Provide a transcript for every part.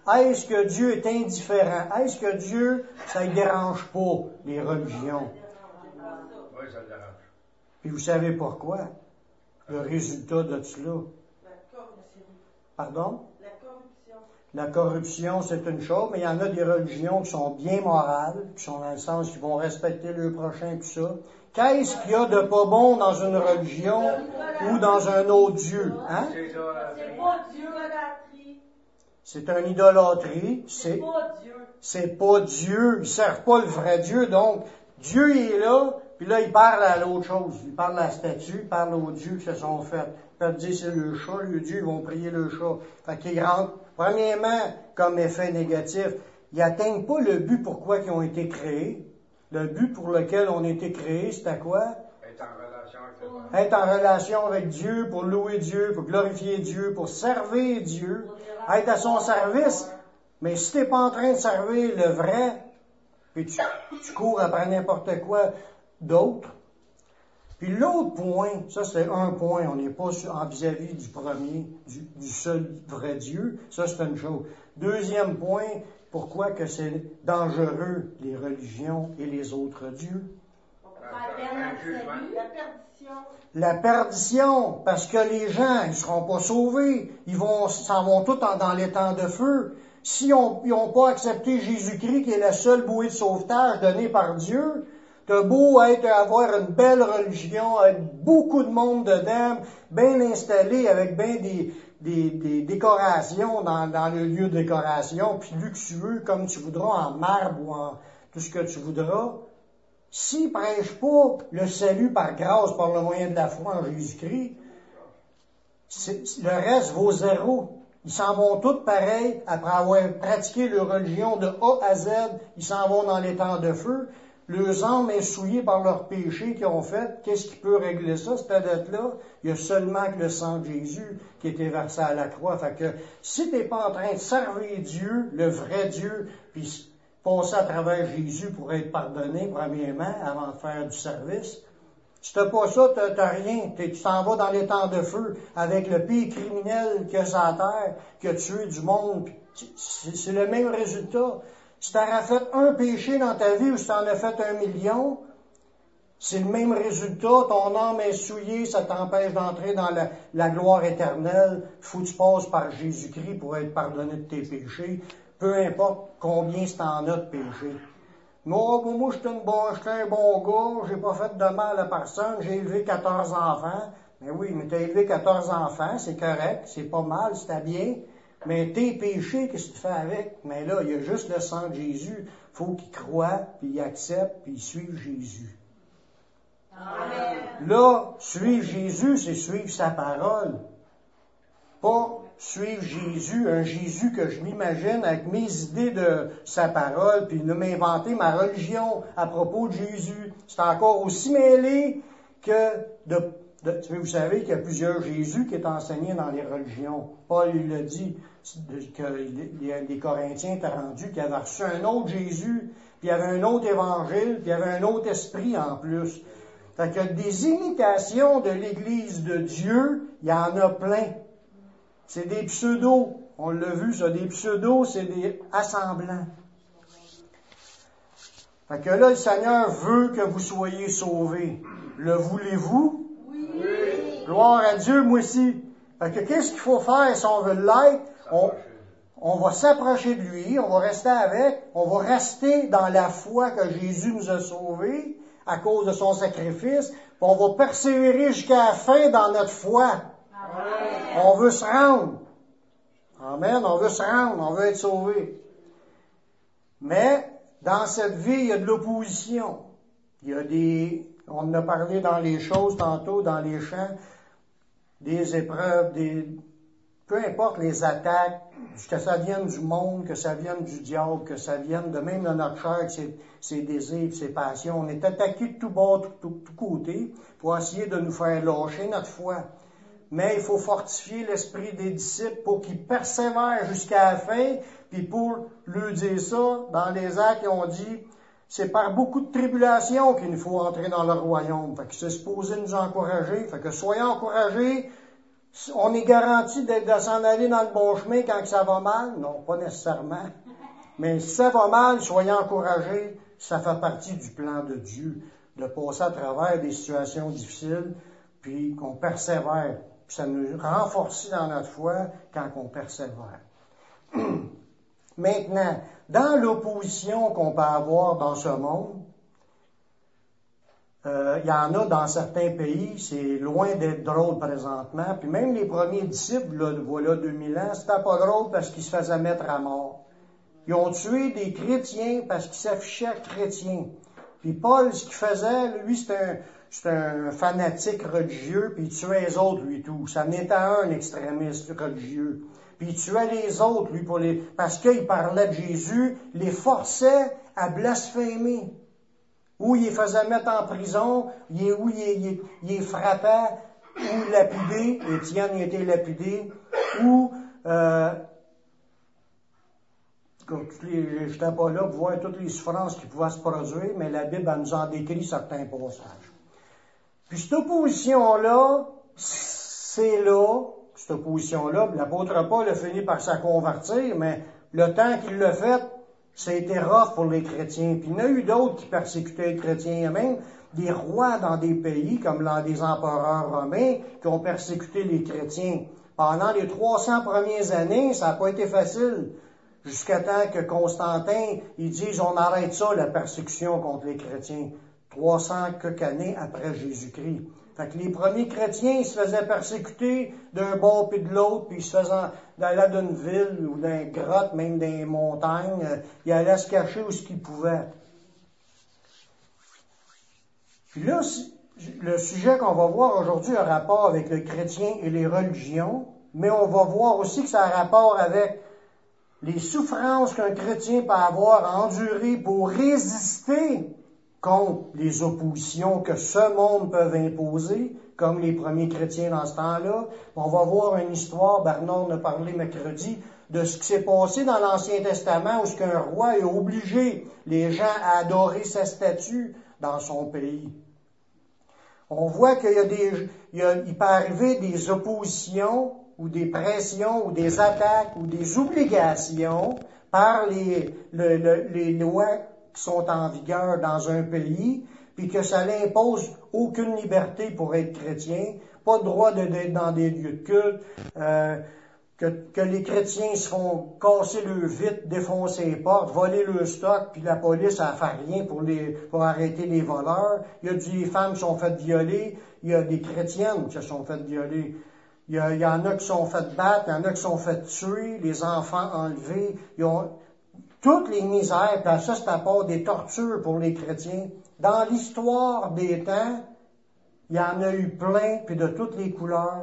est-ce que Dieu est indifférent? Est-ce que Dieu, ça ne dérange pas, les religions? Oui, ça le dérange. Puis vous savez pourquoi? Le résultat de cela. La corruption. Pardon? La corruption. La corruption, c'est une chose, mais il y en a des religions qui sont bien morales, qui sont dans le sens qu'ils vont respecter le prochain, tout ça. Qu'est-ce qu'il y a de pas bon dans une religion ou dans un autre Dieu? Hein? C'est pas Dieu. C'est une idolâtrie. C'est pas Dieu. C'est pas Dieu. Ils ne servent pas le vrai Dieu. Donc, Dieu il est là, puis là, il parle à l'autre chose. Il parle à la statue, il parle aux dieux qui se sont faits. Ils peuvent dire c'est le chat, le Dieu, ils vont prier le chat. Fait qu'ils rentrent, premièrement, comme effet négatif, ils n'atteignent pas le but pourquoi ils ont été créés. Le but pour lequel on a été créés, c'était quoi? Être en relation avec le monde. Être en relation avec Dieu, pour louer Dieu, pour glorifier Dieu, pour servir Dieu, être à son service. Mais si tu n'es pas en train de servir le vrai, puis tu cours après n'importe quoi d'autre. Puis l'autre point, ça c'est un point, on n'est pas en vis-à-vis du premier, du seul vrai Dieu, ça c'est une chose. Deuxième point, pourquoi que c'est dangereux, les religions et les autres dieux? La perdition. La perdition, parce que les gens, ils seront pas sauvés, s'en vont tous dans les temps de feu. Si ils n'ont pas accepté Jésus-Christ, qui est la seule bouée de sauvetage donnée par Dieu, t'as beau avoir une belle religion, avec beaucoup de monde dedans, bien installé, avec bien des décorations dans le lieu de décoration, puis luxueux comme tu voudras, en marbre ou en tout ce que tu voudras. S'ils ne prêchent pas le salut par grâce, par le moyen de la foi en Jésus-Christ, le reste vaut zéro. Ils s'en vont tous pareils, après avoir pratiqué leur religion de A à Z, ils s'en vont dans les temps de feu. Leurs âmes est souillée par leurs péchés qu'ils ont fait. Qu'est-ce qui peut régler ça, cette dette-là? Il y a seulement que le sang de Jésus qui a été versé à la croix. Fait que si tu n'es pas en train de servir Dieu, le vrai Dieu, puis passer à travers Jésus pour être pardonné, premièrement, avant de faire du service, si t'as pas ça, t'as rien. Tu t'en vas dans les temps de feu avec le pire criminel qu'il y a sur la terre, qui a tué du monde. C'est le même résultat. Si t'auras fait un péché dans ta vie ou si t'en as fait 1 million, c'est le même résultat. Ton âme est souillée, ça t'empêche d'entrer dans la gloire éternelle. Faut que tu passes par Jésus-Christ pour être pardonné de tes péchés, peu importe combien t'en as de péchés. Moi, j'étais un bon gars, j'ai pas fait de mal à personne, j'ai élevé 14 enfants. Mais oui, mais t'as élevé 14 enfants, c'est correct, c'est pas mal, c'était bien. Mais tes péchés, qu'est-ce que tu fais avec? Mais là, il y a juste le sang de Jésus. Faut qu'il croie, puis il accepte, puis il suive Jésus. Amen. Là, suivre Jésus, c'est suivre sa parole. Pas suivre Jésus, un Jésus que je m'imagine avec mes idées de sa parole, puis de m'inventer ma religion à propos de Jésus. C'est encore aussi mêlé que vous savez qu'il y a plusieurs Jésus qui est enseigné dans les religions. Paul, il l'a dit, que les Corinthiens étaient rendus, qu'ils avaient reçu un autre Jésus, puis il y avait un autre évangile, puis il y avait un autre esprit en plus. Fait que des imitations de l'Église de Dieu, il y en a plein. C'est des pseudos. On l'a vu, ça, des pseudos, c'est des assemblants. Fait que là, le Seigneur veut que vous soyez sauvés. Le voulez-vous? Oui. Gloire à Dieu, moi aussi. Fait que qu'est-ce qu'il faut faire si on veut l'être? On va s'approcher de lui, on va rester avec, on va rester dans la foi que Jésus nous a sauvés à cause de son sacrifice, puis on va persévérer jusqu'à la fin dans notre foi. Amen. On veut se rendre. Amen, on veut se rendre, on veut être sauvé. Mais, dans cette vie, il y a de l'opposition. Il y a on en a parlé dans les choses tantôt, dans les chants, des épreuves, peu importe les attaques, que ça vienne du monde, que ça vienne du diable, que ça vienne de même de notre chair, ses désirs, ses passions. On est attaqué de tout bord, de tout côté, pour essayer de nous faire lâcher notre foi. Mais il faut fortifier l'esprit des disciples pour qu'ils persévèrent jusqu'à la fin, puis pour leur dire ça, dans les actes, ils ont dit, c'est par beaucoup de tribulations qu'il nous faut entrer dans le royaume. Fait que c'est supposé nous encourager. Fait que soyez encouragés, On est garanti de s'en aller dans le bon chemin quand ça va mal? Non, pas nécessairement. Mais si ça va mal, soyez encouragés, ça fait partie du plan de Dieu, de passer à travers des situations difficiles, puis qu'on persévère. Puis ça nous renforce dans notre foi quand on persévère. Maintenant, dans l'opposition qu'on peut avoir dans ce monde, il y en a dans certains pays, c'est loin d'être drôle présentement, puis même les premiers disciples, là, voilà 2000 ans, c'était pas drôle parce qu'ils se faisaient mettre à mort. Ils ont tué des chrétiens parce qu'ils s'affichaient chrétiens. Puis Paul, ce qu'il faisait, lui, c'était un fanatique religieux, puis il tuait les autres, lui, tout. Ça n'était un extrémiste religieux. Puis il tuait les autres, lui, parce qu'il parlait de Jésus, les forçait à blasphémer. Ou il les faisait mettre en prison, ou il les frappait, ou lapidé. Étienne, il était lapidé. Ou, je n'étais pas là pour voir toutes les souffrances qui pouvaient se produire, mais la Bible elle nous en décrit certains passages. Puis cette opposition-là, c'est là, cette opposition-là, l'apôtre Paul a fini par se convertir, mais le temps qu'il l'a fait, ça a été rough pour les chrétiens. Puis il y en a eu d'autres qui persécutaient les chrétiens. Il y a même des rois dans des pays, comme des empereurs romains, qui ont persécuté les chrétiens. Pendant les 300 premières années, ça n'a pas été facile. Jusqu'à temps que Constantin, ils disent, on arrête ça, la persécution contre les chrétiens. 300 quelques années après Jésus-Christ. Fait que les premiers chrétiens, ils se faisaient persécuter d'un bord puis de l'autre, puis ils se faisaient d'aller d'une ville ou d'une grotte, même des montagnes, ils allaient se cacher où ce qu'ils pouvaient. Puis là, le sujet qu'on va voir aujourd'hui a rapport avec le chrétien et les religions, mais on va voir aussi que ça a rapport avec les souffrances qu'un chrétien peut avoir à endurer pour résister contre les oppositions que ce monde peut imposer, comme les premiers chrétiens dans ce temps-là. On va voir une histoire, Bernard en a parlé mercredi, de ce qui s'est passé dans l'Ancien Testament, où ce qu'un roi a obligé les gens à adorer sa statue dans son pays. On voit qu'il il peut arriver des oppositions, ou des pressions, ou des attaques, ou des obligations par les lois qui sont en vigueur dans un pays, puis que ça n'impose aucune liberté pour être chrétien, pas de droit d'être dans des lieux de culte, que les chrétiens se font casser le vitre, défoncer les portes, voler le stock, puis la police ne fait rien pour arrêter les voleurs. Il y a des femmes qui sont faites violer, il y a des chrétiennes qui se sont faites violer. Il y en a qui sont faites battre, il y en a qui sont faites tuer, les enfants enlevés. Toutes les misères, puis ça, c'est à part des tortures pour les chrétiens. Dans l'histoire des temps, il y en a eu plein, puis de toutes les couleurs.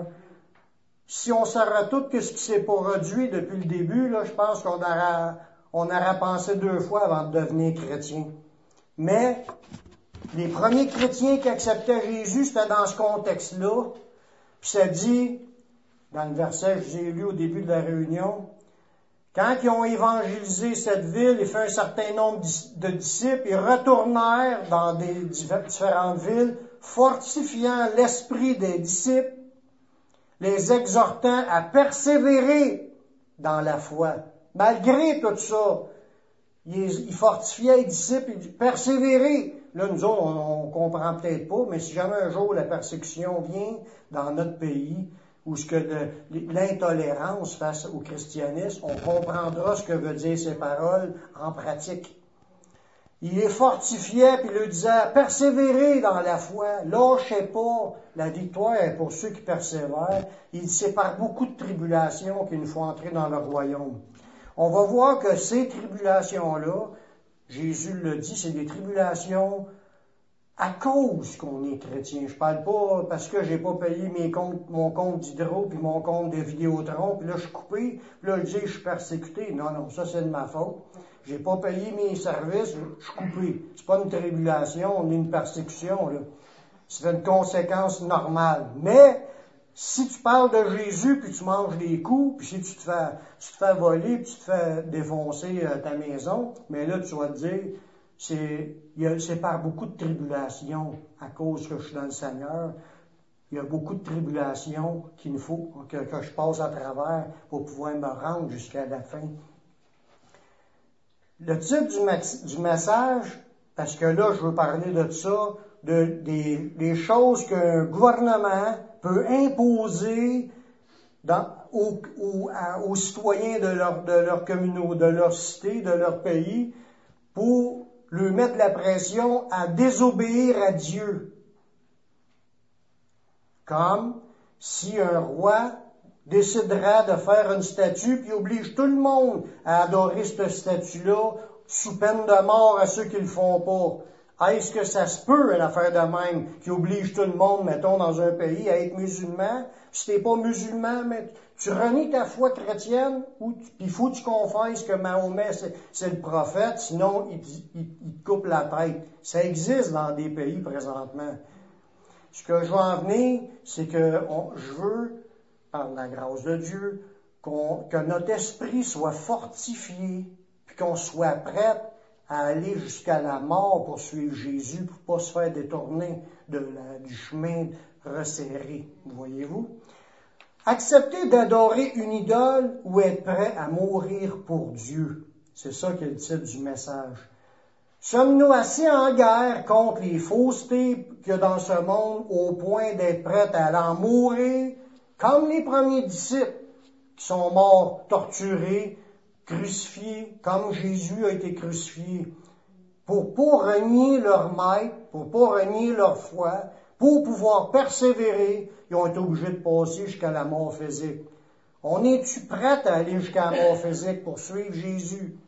Si on saurait tout ce qui s'est produit depuis le début, là, je pense qu'on aurait pensé 2 fois avant de devenir chrétien. Mais les premiers chrétiens qui acceptaient Jésus, c'était dans ce contexte-là. Puis ça dit, dans le verset que j'ai lu au début de la réunion, quand ils ont évangélisé cette ville et fait un certain nombre de disciples, ils retournèrent dans des différentes villes, fortifiant l'esprit des disciples, les exhortant à persévérer dans la foi. Malgré tout ça, ils fortifiaient les disciples et persévérer. Là, nous autres, on comprend peut-être pas, mais si jamais un jour la persécution vient dans notre pays, ou ce que l'intolérance face au christianisme, on comprendra ce que veut dire ces paroles en pratique. Il les fortifiait, puis il leur disait, persévérez dans la foi, lâchez pas, la victoire est pour ceux qui persévèrent. Il dit, c'est par beaucoup de tribulations qu'il nous faut entrer dans le royaume. On va voir que ces tribulations-là, Jésus le dit, c'est des tribulations à cause qu'on est chrétien. Je parle pas parce que j'ai pas payé mon compte d'Hydro puis mon compte de Vidéotron, puis là je suis coupé, puis là je dis je suis persécuté. Non, ça c'est de ma faute. J'ai pas payé mes services, je suis coupé. C'est pas une tribulation, on est une persécution, là. C'est une conséquence normale. Mais si tu parles de Jésus puis tu manges des coups, puis si tu te fais voler, puis tu te fais défoncer ta maison, mais là tu vas te dire c'est par beaucoup de tribulations à cause que je suis dans le Seigneur. Il y a beaucoup de tribulations qu'il faut que je passe à travers pour pouvoir me rendre jusqu'à la fin. Le titre du message, parce que là, je veux parler de ça, des choses qu'un gouvernement peut imposer aux citoyens de leur communauté, de leur cité, de leur pays, pour leur mettre la pression à désobéir à Dieu. Comme si un roi décidera de faire une statue puis oblige tout le monde à adorer cette statue-là sous peine de mort à ceux qui le font pas. Est-ce que ça se peut, une affaire de même, qui oblige tout le monde, mettons, dans un pays à être musulman? Si t'es pas musulman, mais tu renies ta foi chrétienne, puis il faut que tu confesses que Mahomet, c'est le prophète, sinon il te coupe la tête. Ça existe dans des pays présentement. Ce que je veux en venir, c'est que je veux, par la grâce de Dieu, que notre esprit soit fortifié, puis qu'on soit prêt à aller jusqu'à la mort pour suivre Jésus, pour pas se faire détourner du chemin resserré. Voyez-vous? Accepter d'adorer une idole ou être prêt à mourir pour Dieu. C'est ça qui est le titre du message. Sommes-nous assez en guerre contre les faussetés qu'il y a dans ce monde au point d'être prêts à aller en mourir, comme les premiers disciples qui sont morts, torturés, crucifiés, comme Jésus a été crucifié, pour pas renier leur maître, pour pas renier leur foi, pour pouvoir persévérer, ils ont été obligés de passer jusqu'à la mort physique. On est-tu prêt à aller jusqu'à la mort physique pour suivre Jésus?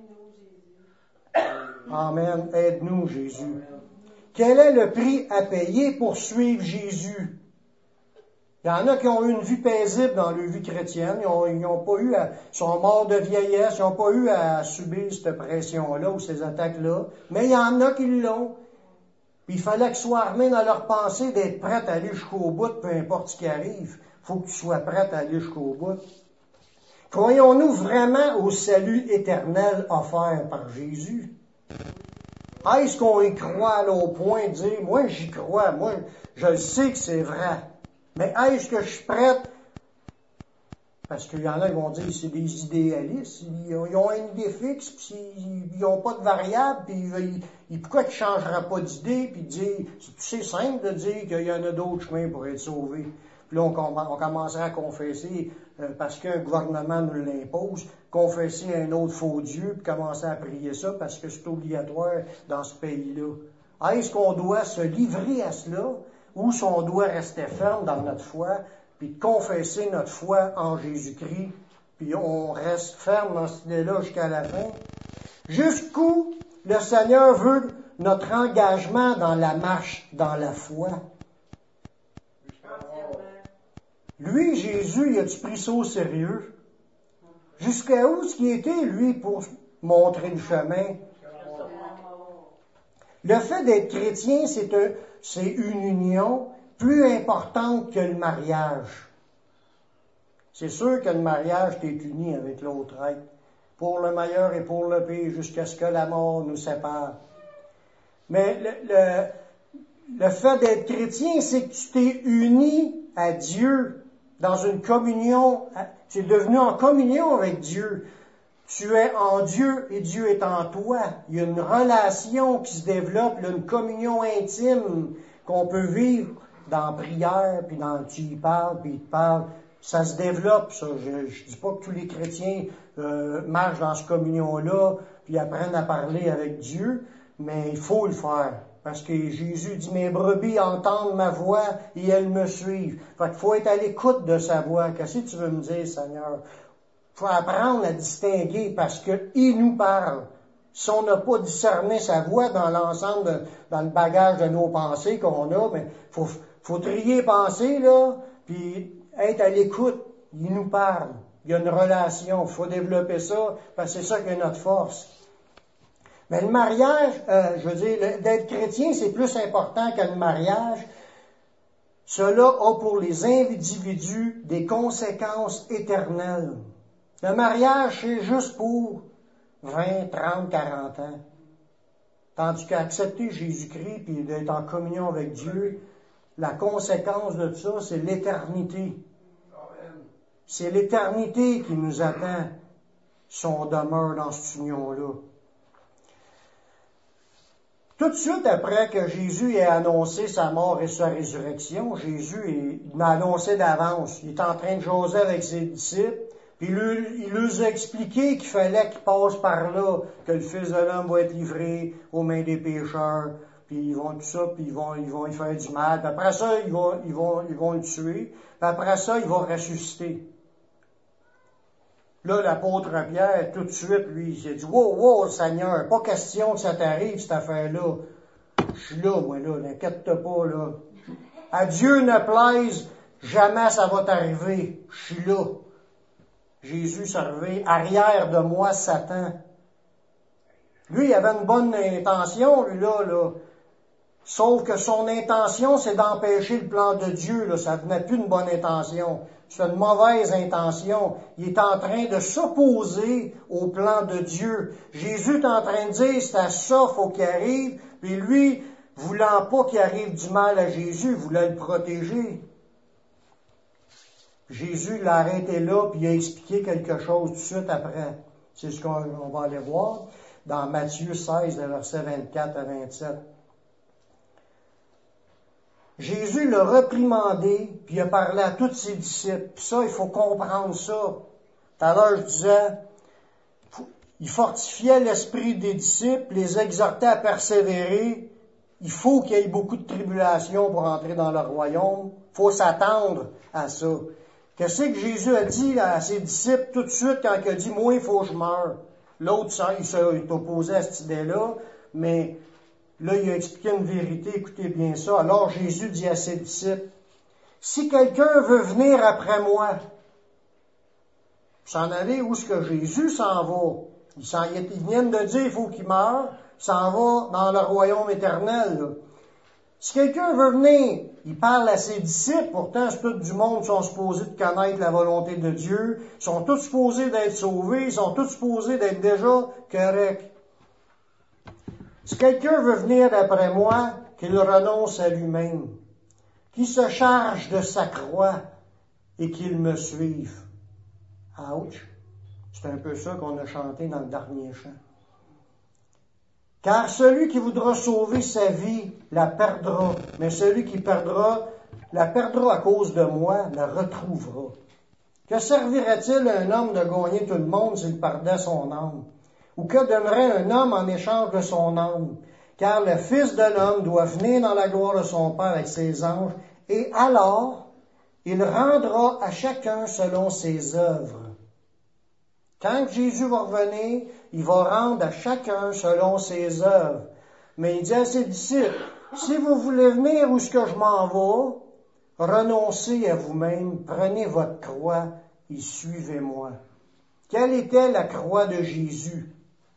Amen. Aide-nous, Jésus. Quel est le prix à payer pour suivre Jésus? Il y en a qui ont eu une vie paisible dans leur vie chrétienne. Ils n'ont pas eu sont morts de vieillesse. Ils n'ont pas eu à subir cette pression-là ou ces attaques-là. Mais il y en a qui l'ont. Puis il fallait qu'ils soient armés dans leur pensée d'être prêts à aller jusqu'au bout, peu importe ce qui arrive. Il faut que tu sois prêt à aller jusqu'au bout. Croyons-nous vraiment au salut éternel offert par Jésus? Est-ce qu'on y croit là, au point de dire, moi j'y crois, moi je le sais que c'est vrai, mais est-ce que je suis prête? Parce qu'il y en a qui vont dire c'est des idéalistes, ils ont une idée fixe, puis ils n'ont pas de variable, puis pourquoi tu ne changeras pas d'idée, puis dire, c'est simple de dire qu'il y en a d'autres chemins pour être sauvés. Puis là, on commencerait à confesser, parce qu'un gouvernement nous l'impose, confesser un autre faux Dieu, puis commencer à prier ça, parce que c'est obligatoire dans ce pays-là. Est-ce qu'on doit se livrer à cela, ou si on doit rester ferme dans notre foi, puis confesser notre foi en Jésus-Christ, puis on reste ferme dans cette idée-là jusqu'à la fin? Jusqu'où le Seigneur veut notre engagement dans la marche, dans la foi? Lui, Jésus, il a-tu pris ça au sérieux? Jusqu'à où est-ce qu'il était, lui, pour montrer le chemin? Le fait d'être chrétien, c'est une union plus importante que le mariage. C'est sûr que le mariage, t'es uni avec l'autre être, pour le meilleur et pour le pire, jusqu'à ce que la mort nous sépare. Mais le fait d'être chrétien, c'est que tu t'es uni à Dieu dans une communion, tu es devenu en communion avec Dieu. Tu es en Dieu et Dieu est en toi. Il y a une relation qui se développe, il y a une communion intime qu'on peut vivre dans la prière, puis tu y parles, puis il te parle. Ça se développe, ça. Je dis pas que tous les chrétiens marchent dans cette communion-là, puis apprennent à parler avec Dieu, mais il faut le faire. Parce que Jésus dit, mes brebis entendent ma voix et elles me suivent. Fait qu'il faut être à l'écoute de sa voix. Qu'est-ce que tu veux me dire, Seigneur? Il faut apprendre à distinguer parce qu'il nous parle. Si on n'a pas discerné sa voix dans l'ensemble, dans le bagage de nos pensées qu'on a, mais faut trier les pensées, là, puis être à l'écoute. Il nous parle. Il y a une relation. Il faut développer ça parce que c'est ça qui est notre force. Mais le mariage, d'être chrétien, c'est plus important que le mariage. Cela a pour les individus des conséquences éternelles. Le mariage, c'est juste pour 20, 30, 40 ans. Tandis qu'accepter Jésus-Christ puis d'être en communion avec Dieu, la conséquence de ça, c'est l'éternité. Amen. C'est l'éternité qui nous attend si on demeure dans cette union-là. Tout de suite après que Jésus ait annoncé sa mort et sa résurrection, Jésus il l'a annoncé d'avance. Il est en train de jaser avec ses disciples, puis il leur a expliqué qu'il fallait qu'ils passent par là, que le Fils de l'homme va être livré aux mains des pécheurs, puis ils vont tout ça, puis ils vont y faire du mal. Puis après ça, ils vont le tuer. Puis après ça, il va ressusciter. Là, l'apôtre Pierre, tout de suite, lui, il s'est dit, wow, Seigneur, pas question que ça t'arrive, cette affaire-là. Je suis là, moi, là, n'inquiète-toi pas, là. À Dieu ne plaise, jamais ça va t'arriver. Je suis là. Jésus servait, arrière de moi, Satan. Lui, il avait une bonne intention, lui, là. Sauf que son intention, c'est d'empêcher le plan de Dieu, là. Ça venait plus une bonne intention. C'est une mauvaise intention. Il est en train de s'opposer au plan de Dieu. Jésus est en train de dire, c'est à ça faut qu'il arrive. Puis lui, voulant pas qu'il arrive du mal à Jésus, voulait le protéger. Jésus l'a arrêté là, puis il a expliqué quelque chose tout de suite après. C'est ce qu'on va aller voir dans Matthieu 16, versets 24 à 27. Jésus l'a reprimandé, puis il a parlé à tous ses disciples. Puis ça, il faut comprendre ça. Tout à l'heure, je disais, il fortifiait l'esprit des disciples, les exhortait à persévérer. Il faut qu'il y ait beaucoup de tribulations pour entrer dans le royaume. Il faut s'attendre à ça. Qu'est-ce que Jésus a dit à ses disciples tout de suite quand il a dit « Moi, il faut que je meure ». L'autre, il s'est opposé à cette idée-là, mais là, il a expliqué une vérité, écoutez bien ça. Alors Jésus dit à ses disciples, « Si quelqu'un veut venir après moi, s'en aller où est-ce que Jésus s'en va? Ils viennent de dire il faut qu'il meure, il s'en va dans le royaume éternel. Là. Si quelqu'un veut venir, il parle à ses disciples, pourtant c'est tout du monde qui sont supposés de connaître la volonté de Dieu, ils sont tous supposés d'être sauvés, ils sont tous supposés d'être déjà corrects. Si quelqu'un veut venir après moi, qu'il renonce à lui-même, qu'il se charge de sa croix et qu'il me suive. Ouch! C'est un peu ça qu'on a chanté dans le dernier chant. Car celui qui voudra sauver sa vie la perdra, mais celui qui la perdra à cause de moi, la retrouvera. Que servirait-il à un homme de gagner tout le monde s'il perdait son âme? Ou que donnerait un homme en échange de son âme? Car le Fils de l'homme doit venir dans la gloire de son Père avec ses anges, et alors il rendra à chacun selon ses œuvres. Quand Jésus va revenir, il va rendre à chacun selon ses œuvres. Mais il dit à ses disciples, si vous voulez venir où est-ce que je m'en vais, renoncez à vous-même, prenez votre croix et suivez-moi. Quelle était la croix de Jésus?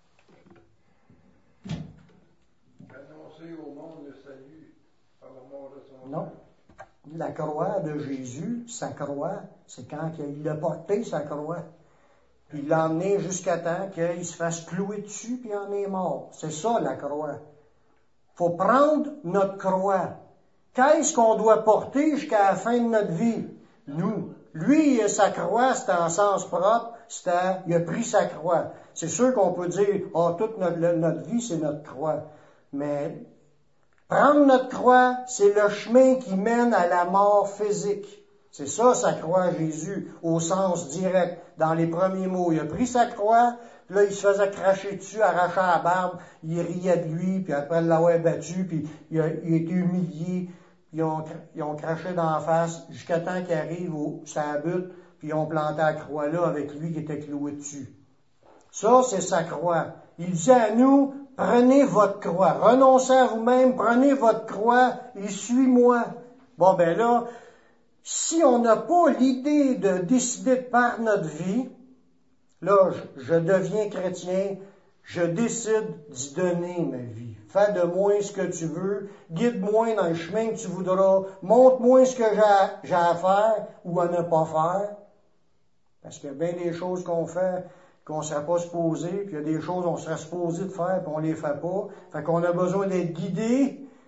Annoncer au monde le salut par la mort de son Non. La croix de Jésus, sa croix, c'est quand il a porté sa croix. Puis il l'a emmené jusqu'à temps qu'il se fasse clouer dessus, puis il en est mort. C'est ça, la croix. Faut prendre notre croix. Qu'est-ce qu'on doit porter jusqu'à la fin de notre vie? Nous. Lui, sa croix, c'était en sens propre, il a pris sa croix. C'est sûr qu'on peut dire, toute notre vie, c'est notre croix. Mais prendre notre croix, c'est le chemin qui mène à la mort physique. C'est ça, sa croix, Jésus, au sens direct. Dans les premiers mots, il a pris sa croix, puis là, il se faisait cracher dessus, arracher la barbe, il riait de lui, puis après l'avoir battu, puis il a été humilié, puis ils ont craché dans la face, jusqu'à temps qu'il arrive sa butte, puis ils ont planté la croix là avec lui qui était cloué dessus. Ça, c'est sa croix. Il dit à nous, prenez votre croix, renoncez à vous-même, prenez votre croix et suis-moi. Bon, ben là, si on n'a pas l'idée de décider de par notre vie, là, je deviens chrétien, je décide d'y donner ma vie. Fais de moi ce que tu veux, guide-moi dans le chemin que tu voudras, montre-moi ce que j'ai à faire ou à ne pas faire. Parce qu'il y a bien des choses qu'on fait qu'on ne serait pas supposé, puis il y a des choses qu'on serait supposé de faire, puis on les fait pas. Fait qu'on a besoin d'être guidé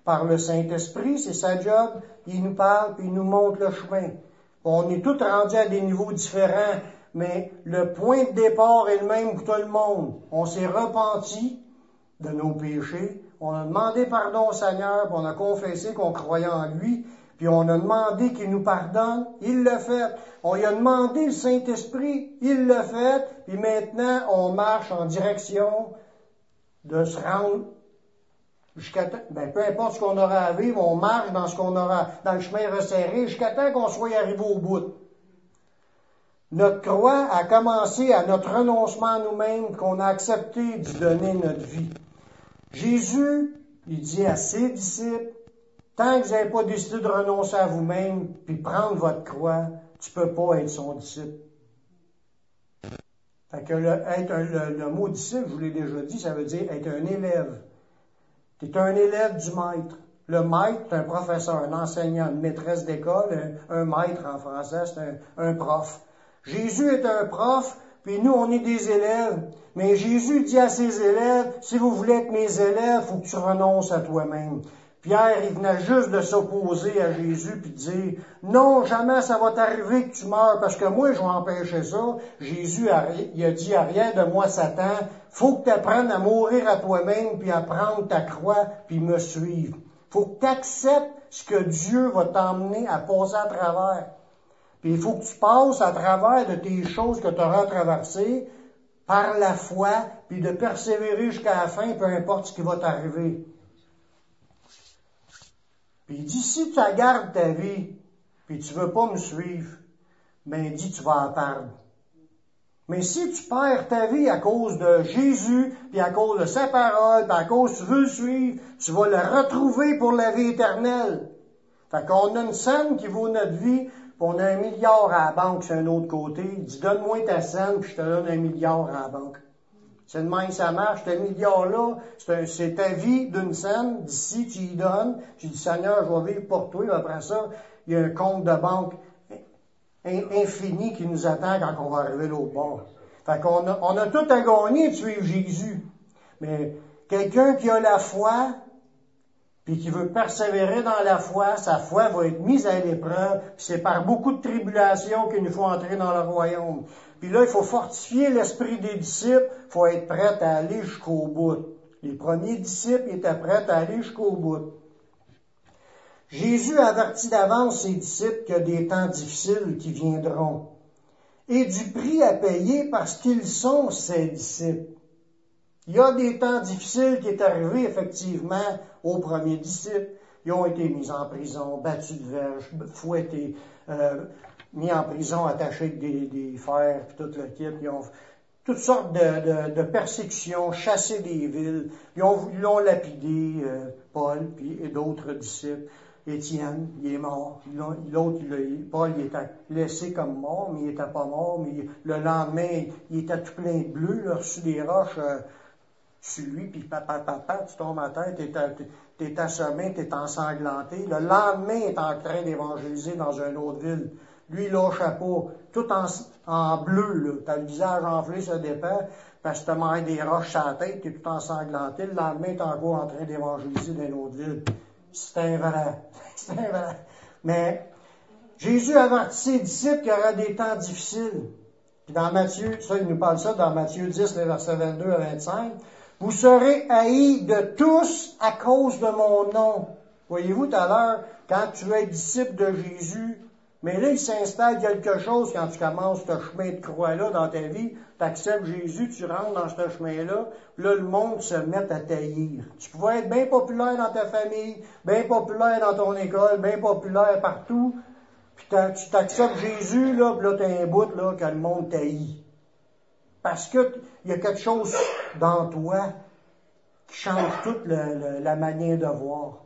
par le Saint-Esprit, c'est sa job. Il nous parle, puis il nous montre le chemin. On est tous rendus à des niveaux différents, mais le point de départ est le même pour tout le monde. On s'est repenti de nos péchés. On a demandé pardon au Seigneur, puis on a confessé qu'on croyait en lui, puis on a demandé qu'il nous pardonne. Il l'a fait. On lui a demandé le Saint-Esprit. Il l'a fait. Puis maintenant, on marche en direction de se rendre jusqu'à peu importe ce qu'on aura à vivre, on marche dans ce qu'on aura, dans le chemin resserré, jusqu'à temps qu'on soit arrivé au bout. Notre croix a commencé à notre renoncement à nous-mêmes, qu'on a accepté d'y donner notre vie. Jésus, il dit à ses disciples, tant que vous n'avez pas décidé de renoncer à vous-même, puis prendre votre croix, tu peux pas être son disciple. Fait que le mot disciple, je vous l'ai déjà dit, ça veut dire être un élève. Tu es un élève du maître. Le maître, c'est un professeur, un enseignant, une maîtresse d'école, un maître en français, c'est un prof. Jésus est un prof, puis nous, on est des élèves. Mais Jésus dit à ses élèves, si vous voulez être mes élèves, il faut que tu renonces à toi-même. Pierre, il venait juste de s'opposer à Jésus puis de dire, non, jamais ça va t'arriver que tu meurs, parce que moi, je vais empêcher ça. Jésus, il a dit, arrière de moi, Satan, faut que tu apprennes à mourir à toi-même, puis à prendre ta croix, puis me suivre. Faut que tu acceptes ce que Dieu va t'emmener à passer à travers. Puis il faut que tu passes à travers de tes choses que tu auras traversées par la foi, puis de persévérer jusqu'à la fin, peu importe ce qui va t'arriver. Puis il dit, si tu gardes ta vie, puis tu veux pas me suivre, ben il dit, tu vas en perdre. Mais si tu perds ta vie à cause de Jésus, puis à cause de sa parole, puis à cause que tu veux le suivre, tu vas le retrouver pour la vie éternelle. Fait qu'on a une scène qui vaut notre vie, puis on a 1 milliard à la banque, c'est un autre côté. Il dit, donne-moi ta scène, puis je te donne 1 milliard à la banque. C'est de même que ça marche. Ce milliard-là, c'est ta vie d'une scène. D'ici, tu y donnes. Tu dis, Seigneur, je vais vivre pour toi. Et après ça, il y a un compte de banque infini qui nous attend quand on va arriver l'autre bord. Fait qu'on a tout à gagner de suivre Jésus. Mais quelqu'un qui a la foi, puis qui veut persévérer dans la foi, sa foi va être mise à l'épreuve. C'est par beaucoup de tribulations qu'il nous faut entrer dans le royaume. Puis là, il faut fortifier l'esprit des disciples. Il faut être prêt à aller jusqu'au bout. Les premiers disciples étaient prêts à aller jusqu'au bout. Jésus avertit d'avance ses disciples qu'il y a des temps difficiles qui viendront. Et du prix à payer parce qu'ils sont ses disciples. Il y a des temps difficiles qui est arrivé, effectivement, aux premiers disciples. Ils ont été mis en prison, battus de verge, fouettés, mis en prison, attachés avec des fers, puis tout le kit. Ils ont toutes sortes de persécutions, chassés des villes. Ils l'ont lapidé, Paul, et d'autres disciples. Étienne, il est mort. L'autre, Paul, il était laissé comme mort, mais il n'était pas mort. Mais le lendemain, il était tout plein de bleu, là, reçu des roches sur lui, puis papa, tu tombes à terre, t'es assommé, t'es ensanglanté. Le lendemain, il est en train d'évangéliser dans une autre ville. Lui, il lâche pas, tout en bleu, là. T'as le visage enflé, ça dépend, parce que t'as mangé des roches sur la tête, t'es tout ensanglanté. Le lendemain, t'es encore en train d'évangéliser dans une autre ville. C'est un vrai. C'est un vrai. Mais Jésus avertit ses disciples qu'il y aura des temps difficiles. Puis dans Matthieu, ça, il nous parle ça dans Matthieu 10, les versets 22 à 25. Vous serez haïs de tous à cause de mon nom. Voyez-vous, tout à l'heure, quand tu es disciple de Jésus, mais là, il s'installe quelque chose quand tu commences ce chemin de croix-là dans ta vie, tu acceptes Jésus, tu rentres dans ce chemin-là, là, le monde se met à t'haïr. Tu pouvais être bien populaire dans ta famille, bien populaire dans ton école, bien populaire partout, puis tu t'acceptes Jésus, là, puis là, t'as un bout, là, que le monde t'haït. Parce que il y a quelque chose dans toi qui change toute la manière de voir.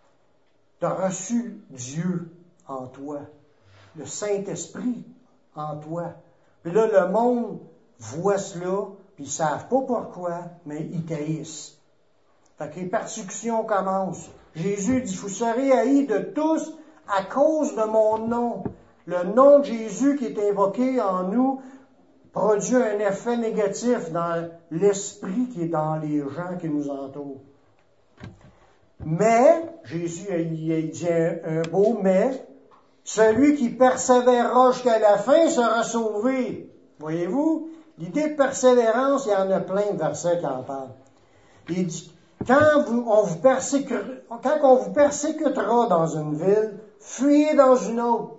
Tu as reçu Dieu en toi, le Saint-Esprit en toi. Puis là, le monde voit cela, puis ils ne savent pas pourquoi, mais ils t'haïssent. Fait que les persécutions commencent. Jésus dit, vous serez haïs de tous à cause de mon nom. Le nom de Jésus qui est invoqué en nous produit un effet négatif dans l'esprit qui est dans les gens qui nous entourent. Mais, Jésus il dit un beau mais, celui qui persévérera jusqu'à la fin sera sauvé. Voyez-vous, l'idée de persévérance, il y en a plein de versets qui en parlent. Il dit, quand on vous persécutera dans une ville, fuyez dans une autre.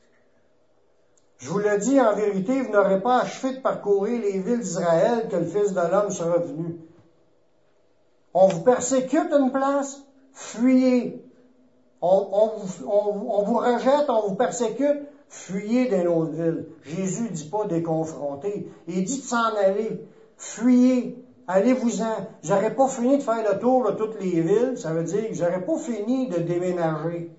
Je vous le dis en vérité, vous n'aurez pas achevé de parcourir les villes d'Israël que le Fils de l'homme sera venu. On vous persécute une place, fuyez. On vous rejette, on vous persécute, fuyez d'une autre ville. Jésus ne dit pas de les confronter. Il dit de s'en aller. Fuyez. Allez-vous-en. Vous n'aurez pas fini de faire le tour de toutes les villes. Ça veut dire que vous n'aurez pas fini de déménager.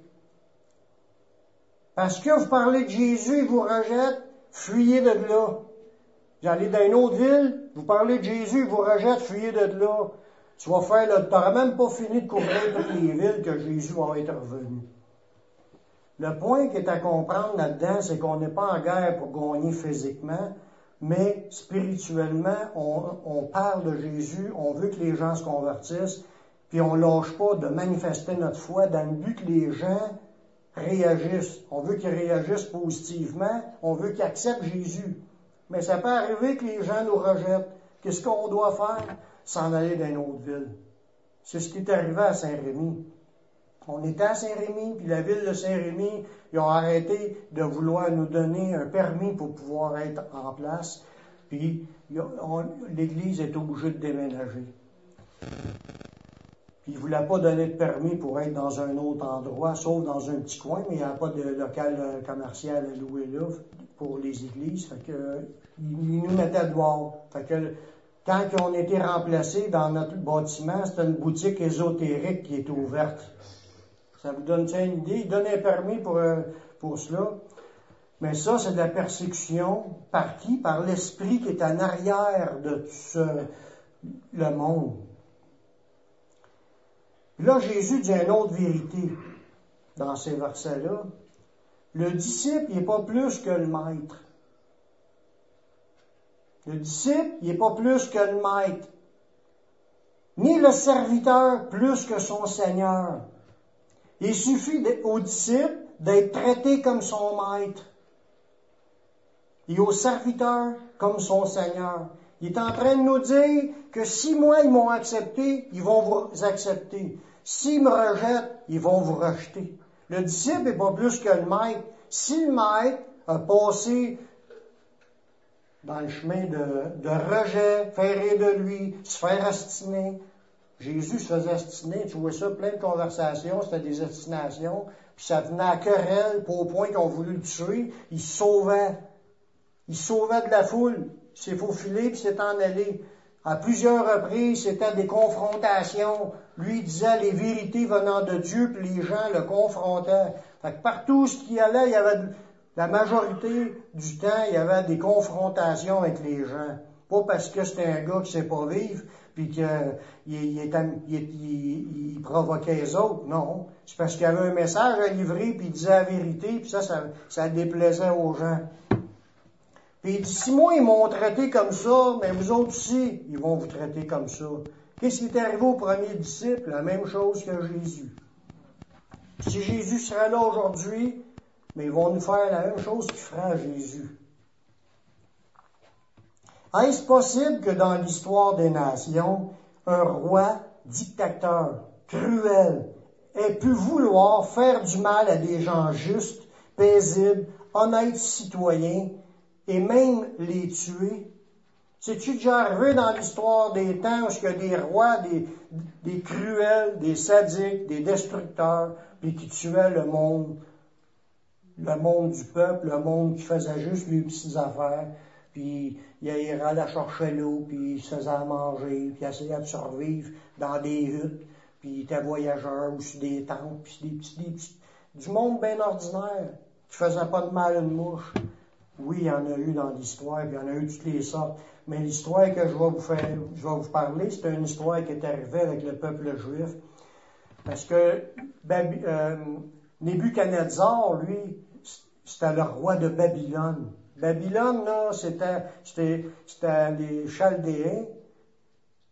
Parce que vous parlez de Jésus, il vous rejette, fuyez de là. Vous allez dans une autre ville, vous parlez de Jésus, il vous rejette, fuyez de là. Tu n'auras même pas fini de couvrir toutes les villes que Jésus va être revenu. Le point qui est à comprendre là-dedans, c'est qu'on n'est pas en guerre pour gagner physiquement, mais spirituellement, on parle de Jésus, on veut que les gens se convertissent, puis on ne lâche pas de manifester notre foi dans le but que les gens réagissent. On veut qu'ils réagissent positivement, on veut qu'ils acceptent Jésus. Mais ça peut arriver que les gens nous rejettent. Qu'est-ce qu'on doit faire? S'en aller dans une autre ville. C'est ce qui est arrivé à Saint-Rémy. On était à Saint-Rémy, puis la ville de Saint-Rémy, ils ont arrêté de vouloir nous donner un permis pour pouvoir être en place, puis l'Église est obligée de déménager. Puis ils ne voulaient pas donner de permis pour être dans un autre endroit, sauf dans un petit coin, mais il n'y a pas de local commercial à louer là pour les églises. Fait que ils nous mettaient dehors. Fait que quand on a été remplacés dans notre bâtiment, c'était une boutique ésotérique qui était ouverte. Ça vous donne une idée? Ils donnaient un permis pour cela. Mais ça, c'est de la persécution. Par qui? Par l'esprit qui est en arrière de tout le monde. Là, Jésus dit une autre vérité dans ces versets-là. Le disciple, il n'est pas plus que le maître. Le disciple, il n'est pas plus que le maître. Ni le serviteur plus que son Seigneur. Il suffit au disciple d'être traité comme son maître. Et au serviteur comme son Seigneur. Il est en train de nous dire que si moi, ils m'ont accepté, ils vont vous accepter. S'ils me rejettent, ils vont vous rejeter. Le disciple n'est pas plus que le maître. Si le maître a passé dans le chemin de rejet, faire rire de lui, se faire astiner. Jésus se faisait astiner, tu vois ça, plein de conversations, c'était des astinations, puis ça venait à querelle, pour au point qu'ils ont voulu le tuer, il se sauvait. Il se sauvait de la foule, il s'est faufilé, puis s'est en allé. À plusieurs reprises, c'était des confrontations. Lui, il disait les vérités venant de Dieu, puis les gens le confrontaient. Fait que partout où il allait, il y avait la majorité du temps, il y avait des confrontations avec les gens. Pas parce que c'était un gars qui sait pas vivre, puis qu'il provoquait les autres, non. C'est parce qu'il y avait un message à livrer, puis il disait la vérité, puis ça déplaisait aux gens. Puis il dit, si moi ils m'ont traité comme ça, mais vous autres aussi, ils vont vous traiter comme ça. Qu'est-ce qui est arrivé au premier disciple? La même chose que Jésus. Si Jésus serait là aujourd'hui, mais ils vont nous faire la même chose qu'il ferait à Jésus. Est-ce possible que dans l'histoire des nations, un roi dictateur, cruel, ait pu vouloir faire du mal à des gens justes, paisibles, honnêtes citoyens, et même les tuer? C'est-tu déjà arrivé dans l'histoire des temps où il y a des rois, des cruels, des sadiques, des destructeurs, puis qui tuaient le monde du peuple, le monde qui faisait juste les petites affaires, puis il allait chercher l'eau, puis il se faisait à manger, puis il essayait de survivre dans des huttes, puis il était voyageur ou sur des tentes, puis des petits, du monde bien ordinaire, qui faisait pas de mal à une mouche. Oui, il y en a eu dans l'histoire, puis il y en a eu toutes les sortes. Mais l'histoire que je vais vous parler, c'est une histoire qui est arrivée avec le peuple juif. Parce que Nebuchadnezzar, lui, c'était le roi de Babylone. Babylone, là, c'était les Chaldéens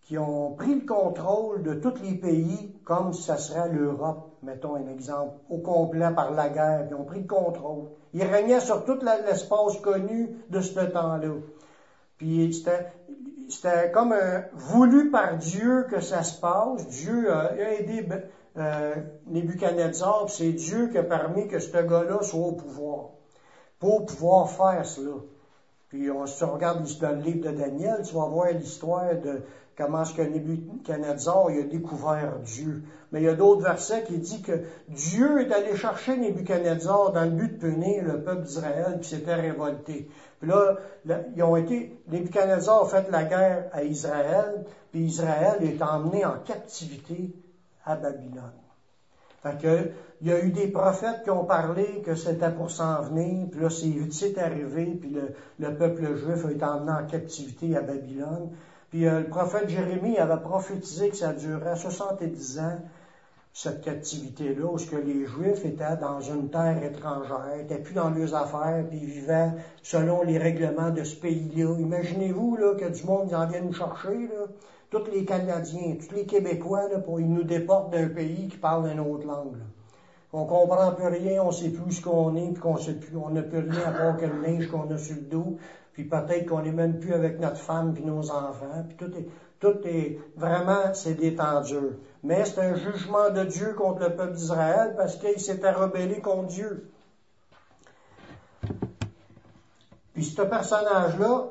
qui ont pris le contrôle de tous les pays, comme si ça serait l'Europe, mettons un exemple, au complet par la guerre. Ils ont pris le contrôle. Ils régnaient sur tout l'espace connu de ce temps-là. Puis c'était comme voulu par Dieu que ça se passe. Dieu a aidé Nebuchadnezzar, puis c'est Dieu qui a permis que ce gars-là soit au pouvoir, pour pouvoir faire cela. Puis si on regarde dans le livre de Daniel, tu vas voir l'histoire de comment est-ce que Nebuchadnezzar il a découvert Dieu. Mais il y a d'autres versets qui disent que Dieu est allé chercher Nebuchadnezzar dans le but de punir le peuple d'Israël qui s'était révolté. Puis là, Nebuchadnezzar a fait la guerre à Israël, puis Israël est emmené en captivité à Babylone. Fait que, il y a eu des prophètes qui ont parlé que c'était pour s'en venir, puis là, c'est arrivé, puis le peuple juif a été emmené en captivité à Babylone. Puis le prophète Jérémie avait prophétisé que ça durerait 70 ans, cette captivité-là, où que les Juifs étaient dans une terre étrangère, n'étaient plus dans leurs affaires, puis ils vivaient selon les règlements de ce pays-là. Imaginez-vous là, que du monde en vient nous chercher, là, tous les Canadiens, tous les Québécois, là, ils nous déportent d'un pays qui parle une autre langue. Là. On comprend plus rien, on sait plus ce qu'on est, puis on n'a plus rien à part que le linge qu'on a sur le dos, puis peut-être qu'on n'est même plus avec notre femme puis nos enfants, puis tout est vraiment, c'est des temps durs. Mais c'est un jugement de Dieu contre le peuple d'Israël parce qu'il s'était rebellé contre Dieu. Puis ce personnage-là,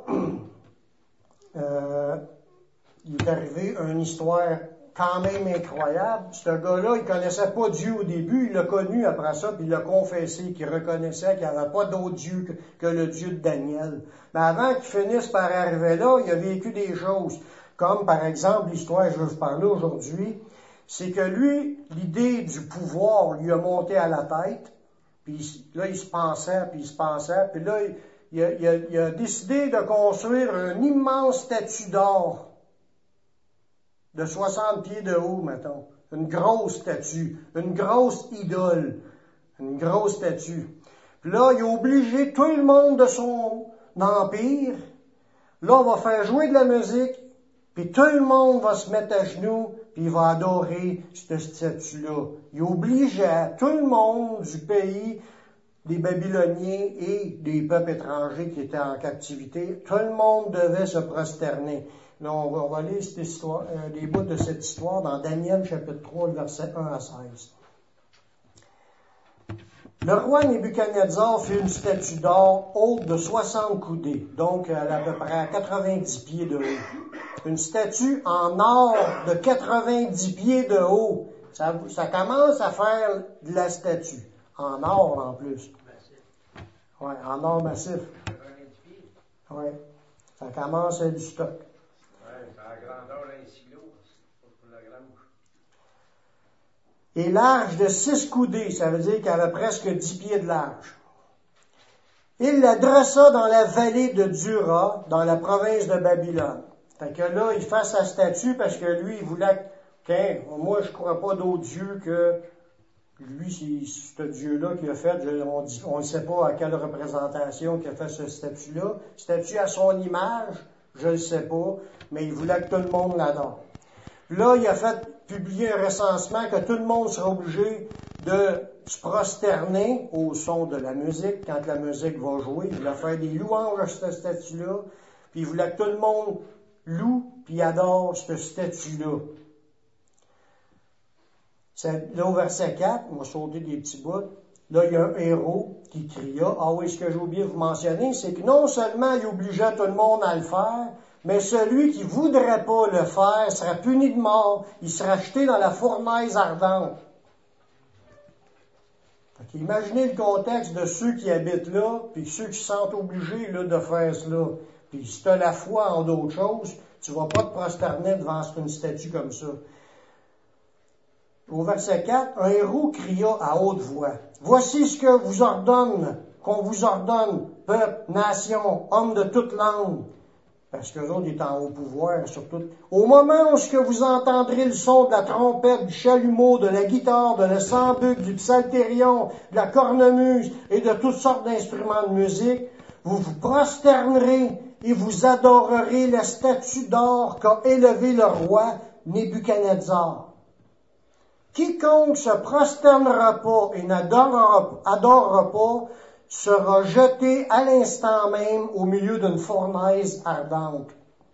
il est arrivé une histoire quand même incroyable. Ce gars-là, il connaissait pas Dieu au début, il l'a connu après ça, puis il l'a confessé, qu'il reconnaissait qu'il n'y avait pas d'autre Dieu que le Dieu de Daniel. Mais avant qu'il finisse par arriver là, il a vécu des choses. Comme par exemple l'histoire que je veux vous parler aujourd'hui, c'est que lui, l'idée du pouvoir lui a monté à la tête, puis là il se pensait, puis là il a décidé de construire une immense statue d'or de 60 pieds de haut, mettons. Une grosse statue, une grosse idole, une grosse statue. Puis là, il a obligé tout le monde de son empire. Là, on va faire jouer de la musique, puis tout le monde va se mettre à genoux, puis il va adorer cette statue-là. Il obligeait tout le monde du pays, des Babyloniens et des peuples étrangers qui étaient en captivité, tout le monde devait se prosterner. Là, on va lire cette histoire, les bouts de cette histoire dans Daniel chapitre 3, versets 1 à 16. Le roi Nebuchadnezzar fit une statue d'or haute de 60 coudées, donc à peu près à 90 pieds de haut. Une statue en or de 90 pieds de haut. Ça commence à faire de la statue. En or en plus. Oui, en or massif. 90 pieds. Oui, ça commence à être du stock. La grandeur d'un silo, c'est pour la grande bouche. Et large de 6 coudées, ça veut dire qu'elle avait presque 10 pieds de large. Il la dressa dans la vallée de Dura, dans la province de Babylone. Fait que là, il fait sa statue parce que lui, il voulait moi, je ne crois pas d'autre Dieu que lui, c'est ce Dieu-là qui a fait, on ne sait pas à quelle représentation qu'il a fait ce statue-là. Statue à son image, je ne sais pas, mais il voulait que tout le monde l'adore. Là, il a fait publier un recensement que tout le monde sera obligé de se prosterner au son de la musique, quand la musique va jouer. Il voulait faire des louanges à cette statue-là, puis il voulait que tout le monde loue puis adore cette statue-là. Là, au verset 4, on va sauter des petits bouts. Là, il y a un héros qui cria. Ah oui, ce que j'ai oublié de vous mentionner, c'est que non seulement il obligeait tout le monde à le faire, mais celui qui voudrait pas le faire sera puni de mort. Il sera jeté dans la fournaise ardente. Imaginez le contexte de ceux qui habitent là, puis ceux qui se sentent obligés là, de faire cela. Puis si tu as la foi en d'autres choses, tu ne vas pas te prosterner devant une statue comme ça. Au verset 4, un héros cria à haute voix. Voici ce que vous ordonne, qu'on vous ordonne, peuple, nation, hommes de toute langue. Parce qu'eux autres étaient en haut pouvoir, surtout. Au moment où ce que vous entendrez le son de la trompette, du chalumeau, de la guitare, de la sambuc, du psalterion, de la cornemuse et de toutes sortes d'instruments de musique, vous vous prosternerez et vous adorerez la statue d'or qu'a élevée le roi Nebuchadnezzar. Quiconque se prosternera pas et n'adorera pas sera jeté à l'instant même au milieu d'une fournaise ardente.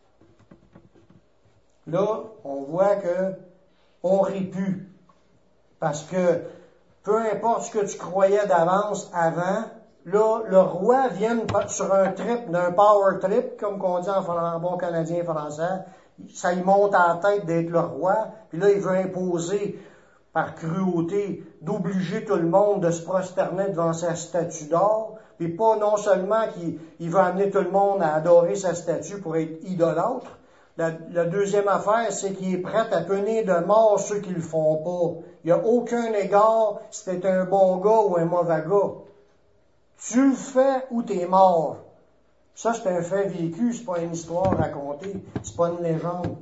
Là, on voit que on rit plus. Parce que peu importe ce que tu croyais d'avance avant, là, le roi vient sur un trip, d'un power trip, comme on dit en bon canadien français. Ça y monte à la tête d'être le roi. Puis là, il veut imposer par cruauté d'obliger tout le monde de se prosterner devant sa statue d'or. Puis pas non seulement qu'il veut amener tout le monde à adorer sa statue pour être idolâtre. La deuxième affaire, c'est qu'il est prêt à punir de mort ceux qui le font pas. Il n'y a aucun égard si t'es un bon gars ou un mauvais gars. Tu le fais ou t'es mort. Ça, c'est un fait vécu, c'est pas une histoire racontée, c'est pas une légende.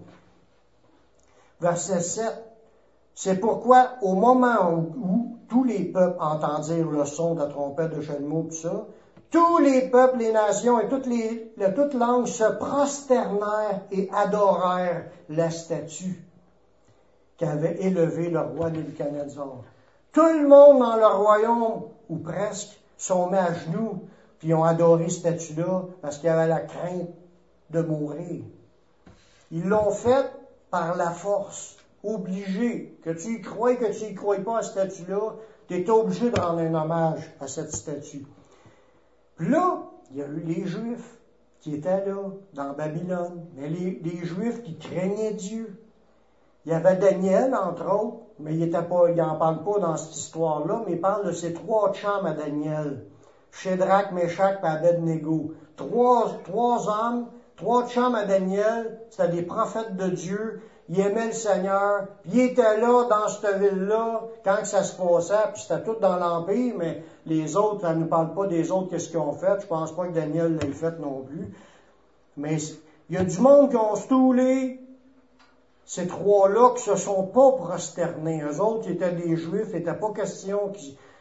Verset 7. C'est pourquoi, au moment où tous les peuples entendirent le son de la trompette de chalumeau, tout ça, tous les peuples, les nations et toute langue se prosternèrent et adorèrent la statue qu'avait élevée le roi Nebuchadnezzar. Tout le monde dans le royaume, ou presque, sont mis à genoux, puis ont adoré cette statue-là parce qu'il y avait la crainte de mourir. Ils l'ont fait par la force, obligé. Que tu y crois, que tu y crois pas à cette statue-là, tu es obligé de rendre un hommage à cette statue. Puis là, il y a eu les Juifs qui étaient là, dans Babylone, mais les Juifs qui craignaient Dieu. Il y avait Daniel, entre autres, mais il n'en parle pas dans cette histoire-là, mais il parle de ces 3 chums à Daniel. Shadrach, Meshach et Abednego. 3 hommes, 3 chums à Daniel, c'était des prophètes de Dieu, ils aimaient le Seigneur, puis ils étaient là, dans cette ville-là, quand ça se passait, puis c'était tout dans l'Empire, mais les autres, ça ne nous parle pas des autres, qu'est-ce qu'ils ont fait, je pense pas que Daniel l'ait fait non plus. Mais il y a du monde qui ont stoulé, ces 3-là qui se sont pas prosternés. Eux autres, qui étaient des Juifs, il n'était pas question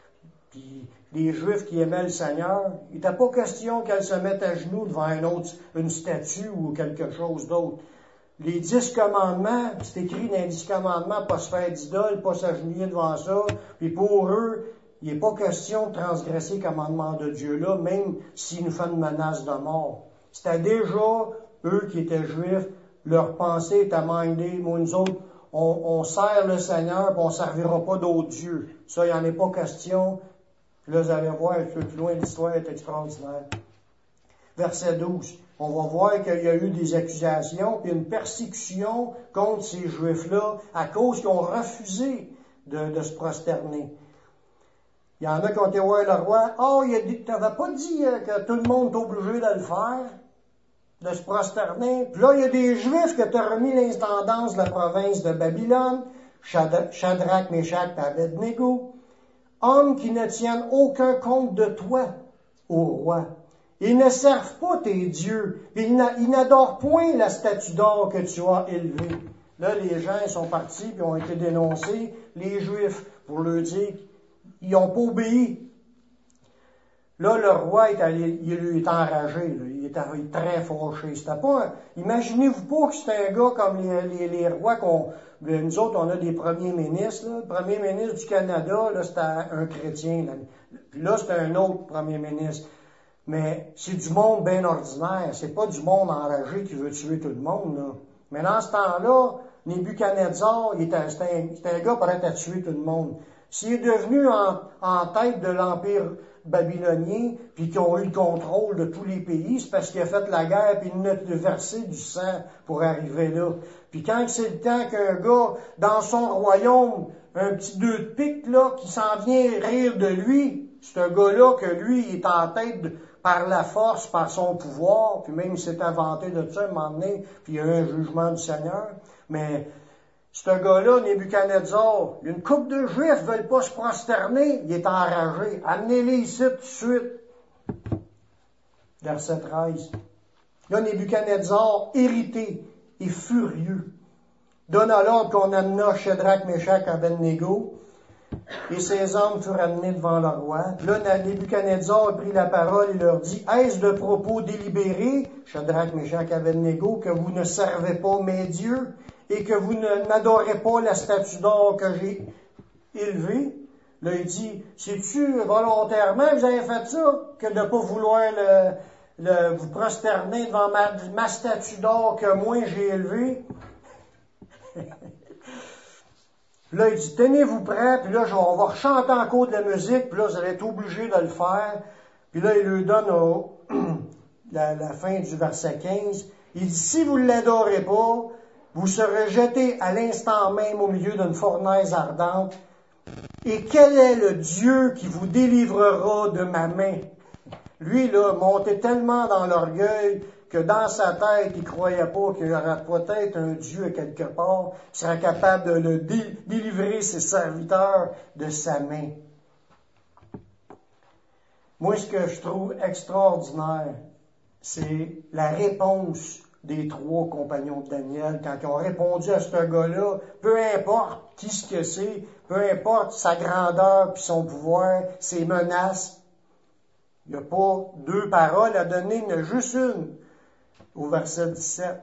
les Juifs qui aimaient le Seigneur, il n'était pas question qu'elles se mettent à genoux devant une statue ou quelque chose d'autre. Les 10 commandements, c'est écrit dans les 10 commandements, pas se faire d'idole, pas s'agenouiller devant ça, puis pour eux, il n'est pas question de transgresser le commandement de Dieu-là, même s'il nous fait une menace de mort. C'était déjà, eux qui étaient juifs, leur pensée était mindée, moi, nous autres, on sert le Seigneur, puis on ne servira pas d'autres dieux. Ça, il n'y en est pas question. Puis là, vous allez voir, un peu plus loin, l'histoire est extraordinaire. Verset 12. On va voir qu'il y a eu des accusations, puis une persécution contre ces Juifs-là, à cause qu'ils ont refusé de se prosterner. Il y en a qui ont été voir le roi. Oh, t'avais pas dit que tout le monde est obligé de le faire, de se prosterner. Puis là, il y a des Juifs que t'as remis l'intendance de la province de Babylone, Shadrach, Meshach et Abednego, hommes qui ne tiennent aucun compte de toi, ô roi. Ils ne servent pas tes dieux. Ils n'adorent point la statue d'or que tu as élevée. Là, les gens sont partis et ont été dénoncés, les Juifs, pour leur dire qu'ils n'ont pas obéi. Là, le roi il est enragé. Là. Il est très fâché. C'était pas. Imaginez-vous pas que c'était un gars comme les rois nous autres, on a des premiers ministres. Là. Le premier ministre du Canada, là, c'était un chrétien. Là. Puis là, c'était un autre premier ministre. Mais c'est du monde bien ordinaire. C'est pas du monde enragé qui veut tuer tout le monde, là. Mais dans ce temps-là, Nebuchadnezzar, c'était un gars prêt à tuer tout le monde. S'il est devenu en tête de l'Empire babylonien, puis qu'ils ont eu le contrôle de tous les pays, c'est parce qu'il a fait la guerre, puis il a versé du sang pour arriver là. Puis quand c'est le temps qu'un gars, dans son royaume, un petit 2 de pique, là, qui s'en vient rire de lui, c'est un gars-là que lui, il est en tête par la force, par son pouvoir, puis même il s'est inventé de ça, à un moment donné, puis il y a eu un jugement du Seigneur. Mais ce gars-là, Nebuchadnezzar, une couple de Juifs ne veulent pas se prosterner, il est enragé. Amenez-les ici tout de suite. Verset 13. Là, Nebuchadnezzar, irrité et furieux, donne alors qu'on amena Shadrach, Meshach et Abednego. Et ces hommes furent amenés devant le roi. Là, Nebuchadnezzar prit la parole et leur dit, « Est-ce de propos délibérés, Shadrach, Meshach, Abednego, que vous ne servez pas mes dieux et que vous n'adorez pas la statue d'or que j'ai élevée? » Là, il dit, « C'est-tu volontairement que vous avez fait ça, que de ne pas vouloir vous prosterner devant ma statue d'or que moi j'ai élevée? » Là, il dit, tenez-vous prêts, puis là, on va rechanter encore de la musique, puis là, vous allez être obligés de le faire. Puis là, il lui donne la fin du verset 15. Il dit, si vous ne l'adorez pas, vous serez jetés à l'instant même au milieu d'une fournaise ardente. Et quel est le Dieu qui vous délivrera de ma main? Lui, là, montait tellement dans l'orgueil que dans sa tête, il croyait pas qu'il y aurait peut-être un Dieu à quelque part qui serait capable de le délivrer ses serviteurs de sa main. Moi, ce que je trouve extraordinaire, c'est la réponse des 3 compagnons de Daniel quand ils ont répondu à ce gars-là, peu importe qui ce que c'est, peu importe sa grandeur puis son pouvoir, ses menaces. Il n'y a pas 2 paroles à donner, il y en a juste une. Au verset 17.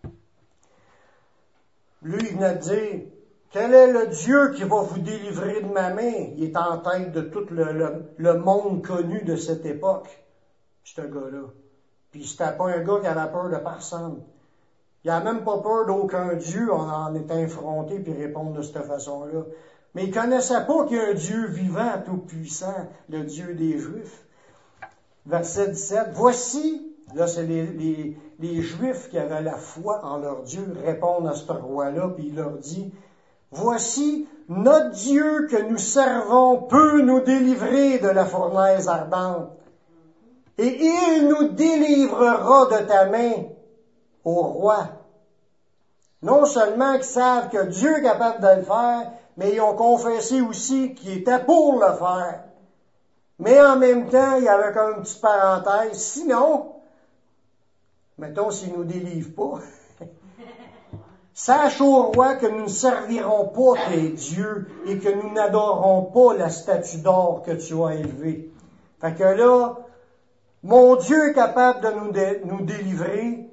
Lui, il venait de dire, quel est le Dieu qui va vous délivrer de ma main? Il est en tête de tout le monde connu de cette époque, ce gars-là. Puis c'était pas un gars qui avait peur de personne. Il n'a même pas peur d'aucun Dieu, on en est affronté puis répondre de cette façon-là. Mais il connaissait pas qu'il y a un Dieu vivant, tout-puissant, le Dieu des Juifs. Verset 17. Voici, là c'est les Juifs qui avaient la foi en leur Dieu répondent à ce roi-là, puis il leur dit, voici, notre Dieu que nous servons peut nous délivrer de la fournaise ardente. Et il nous délivrera de ta main, ô roi. Non seulement qu'ils savent que Dieu est capable de le faire, mais ils ont confessé aussi qu'il était pour le faire. Mais en même temps, il y avait comme une petite parenthèse. Sinon, mettons s'il ne nous délivre pas, sache ô roi que nous ne servirons pas tes dieux et que nous n'adorerons pas la statue d'or que tu as élevée. Fait que là, mon Dieu est capable de nous délivrer.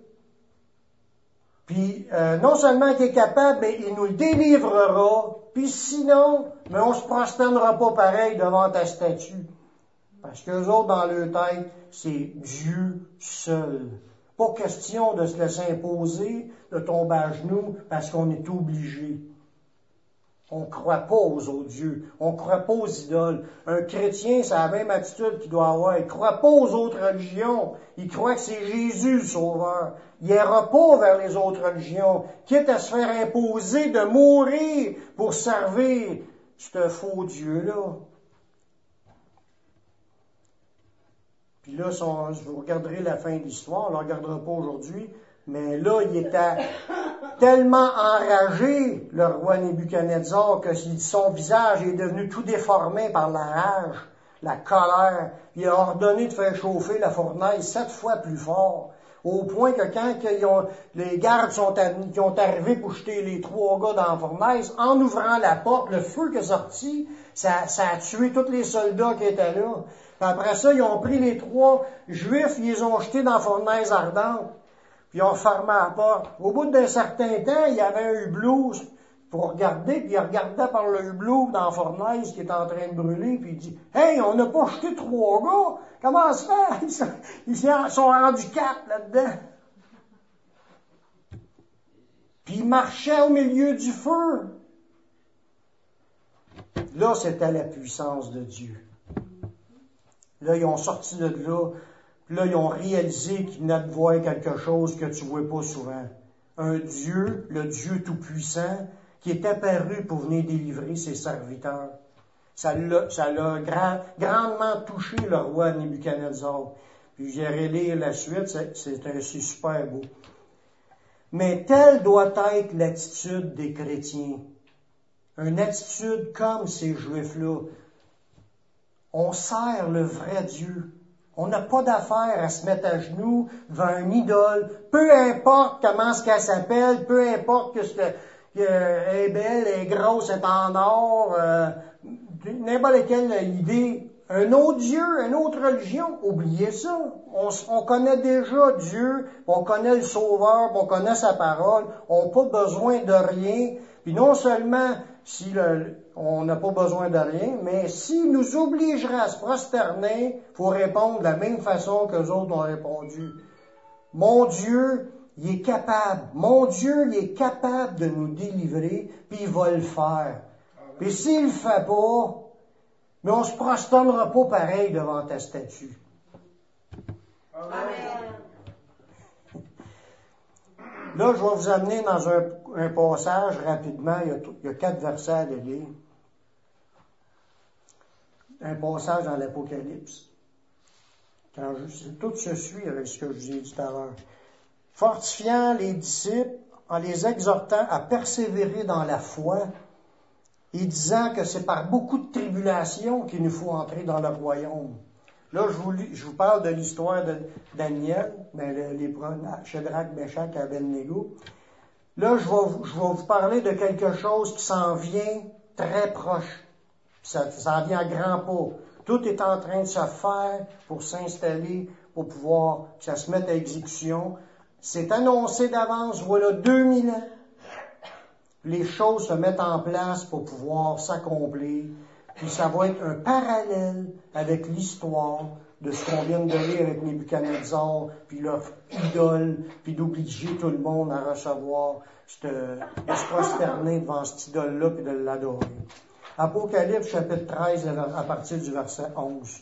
Puis non seulement qu'il est capable, mais il nous le délivrera. Puis sinon, mais on se prosternera pas pareil devant ta statue. Parce qu'eux autres, dans leur tête, c'est Dieu seul. Pas question de se laisser imposer, de tomber à genoux, parce qu'on est obligé. On ne croit pas aux autres dieux. On ne croit pas aux idoles. Un chrétien, c'est la même attitude qu'il doit avoir. Il ne croit pas aux autres religions. Il croit que c'est Jésus le Sauveur. Il n'ira pas vers les autres religions, quitte à se faire imposer de mourir pour servir ce faux Dieu-là. Puis là, vous regarderez la fin de l'histoire, on ne la regardera pas aujourd'hui, mais là, il était tellement enragé, le roi Nebuchadnezzar, que son visage est devenu tout déformé par la rage, la colère. Il a ordonné de faire chauffer la fournaise 7 fois plus fort, au point que quand les gardes qui ont arrivé pour jeter les 3 gars dans la fournaise, en ouvrant la porte, le feu qui est sorti, ça a tué tous les soldats qui étaient là. Puis après ça, ils ont pris les 3 Juifs, ils les ont jetés dans la fournaise ardente. Puis ils ont fermé la porte. Au bout d'un certain temps, il y avait un hublot pour regarder, puis il regardait par le hublot dans la fournaise qui était en train de brûler, puis il dit « Hey, on n'a pas jeté 3 gars! Comment ça se fait? Ils sont rendus 4 là-dedans. » Puis ils marchaient au milieu du feu. Là, c'était la puissance de Dieu. Là, ils ont sorti de là. Puis là, ils ont réalisé qu'ils venaient de voir quelque chose que tu ne vois pas souvent. Un Dieu, le Dieu Tout-Puissant, qui est apparu pour venir délivrer ses serviteurs. Ça l'a grandement touché le roi Nebuchadnezzar. Puis j'irai lire la suite, c'est super beau. Mais telle doit être l'attitude des chrétiens. Une attitude comme ces Juifs-là. On sert le vrai Dieu. On n'a pas d'affaire à se mettre à genoux devant une idole, peu importe comment ce qu'elle s'appelle, peu importe elle est belle, elle est grosse, elle est en or, n'importe quelle idée. Un autre Dieu, une autre religion, oubliez ça. On connaît déjà Dieu, on connaît le Sauveur, on connaît sa parole, on n'a pas besoin de rien. Puis non seulement si on n'a pas besoin de rien, mais s'il nous obligerait à se prosterner, il faut répondre de la même façon que les autres ont répondu. Mon Dieu, il est capable. Mon Dieu, il est capable de nous délivrer, puis il va le faire. Puis s'il le fait pas, mais on se prosternera pas pareil devant ta statue. Amen. Là, je vais vous amener dans un passage rapidement. Il y a 4 versets à lire. Un passage dans l'Apocalypse. Tout se suit avec ce que je vous ai dit tout à l'heure. Fortifiant les disciples en les exhortant à persévérer dans la foi et disant que c'est par beaucoup de tribulations qu'il nous faut entrer dans le royaume. Là, je vous parle de l'histoire de Daniel, Shadrach, Meshach et Abednego. Là, je vais vous parler de quelque chose qui s'en vient très proche. Ça s'en vient à grands pas. Tout est en train de se faire pour s'installer, pour pouvoir que ça se mette à exécution. C'est annoncé d'avance, voilà 2000 ans. Les choses se mettent en place pour pouvoir s'accomplir. Puis ça va être un parallèle avec l'histoire de ce qu'on vient de lire avec Nebuchadnezzar, puis leur idole, puis d'obliger tout le monde à recevoir, de se prosterner devant cette idole-là, puis de l'adorer. Apocalypse, chapitre 13, à partir du verset 11.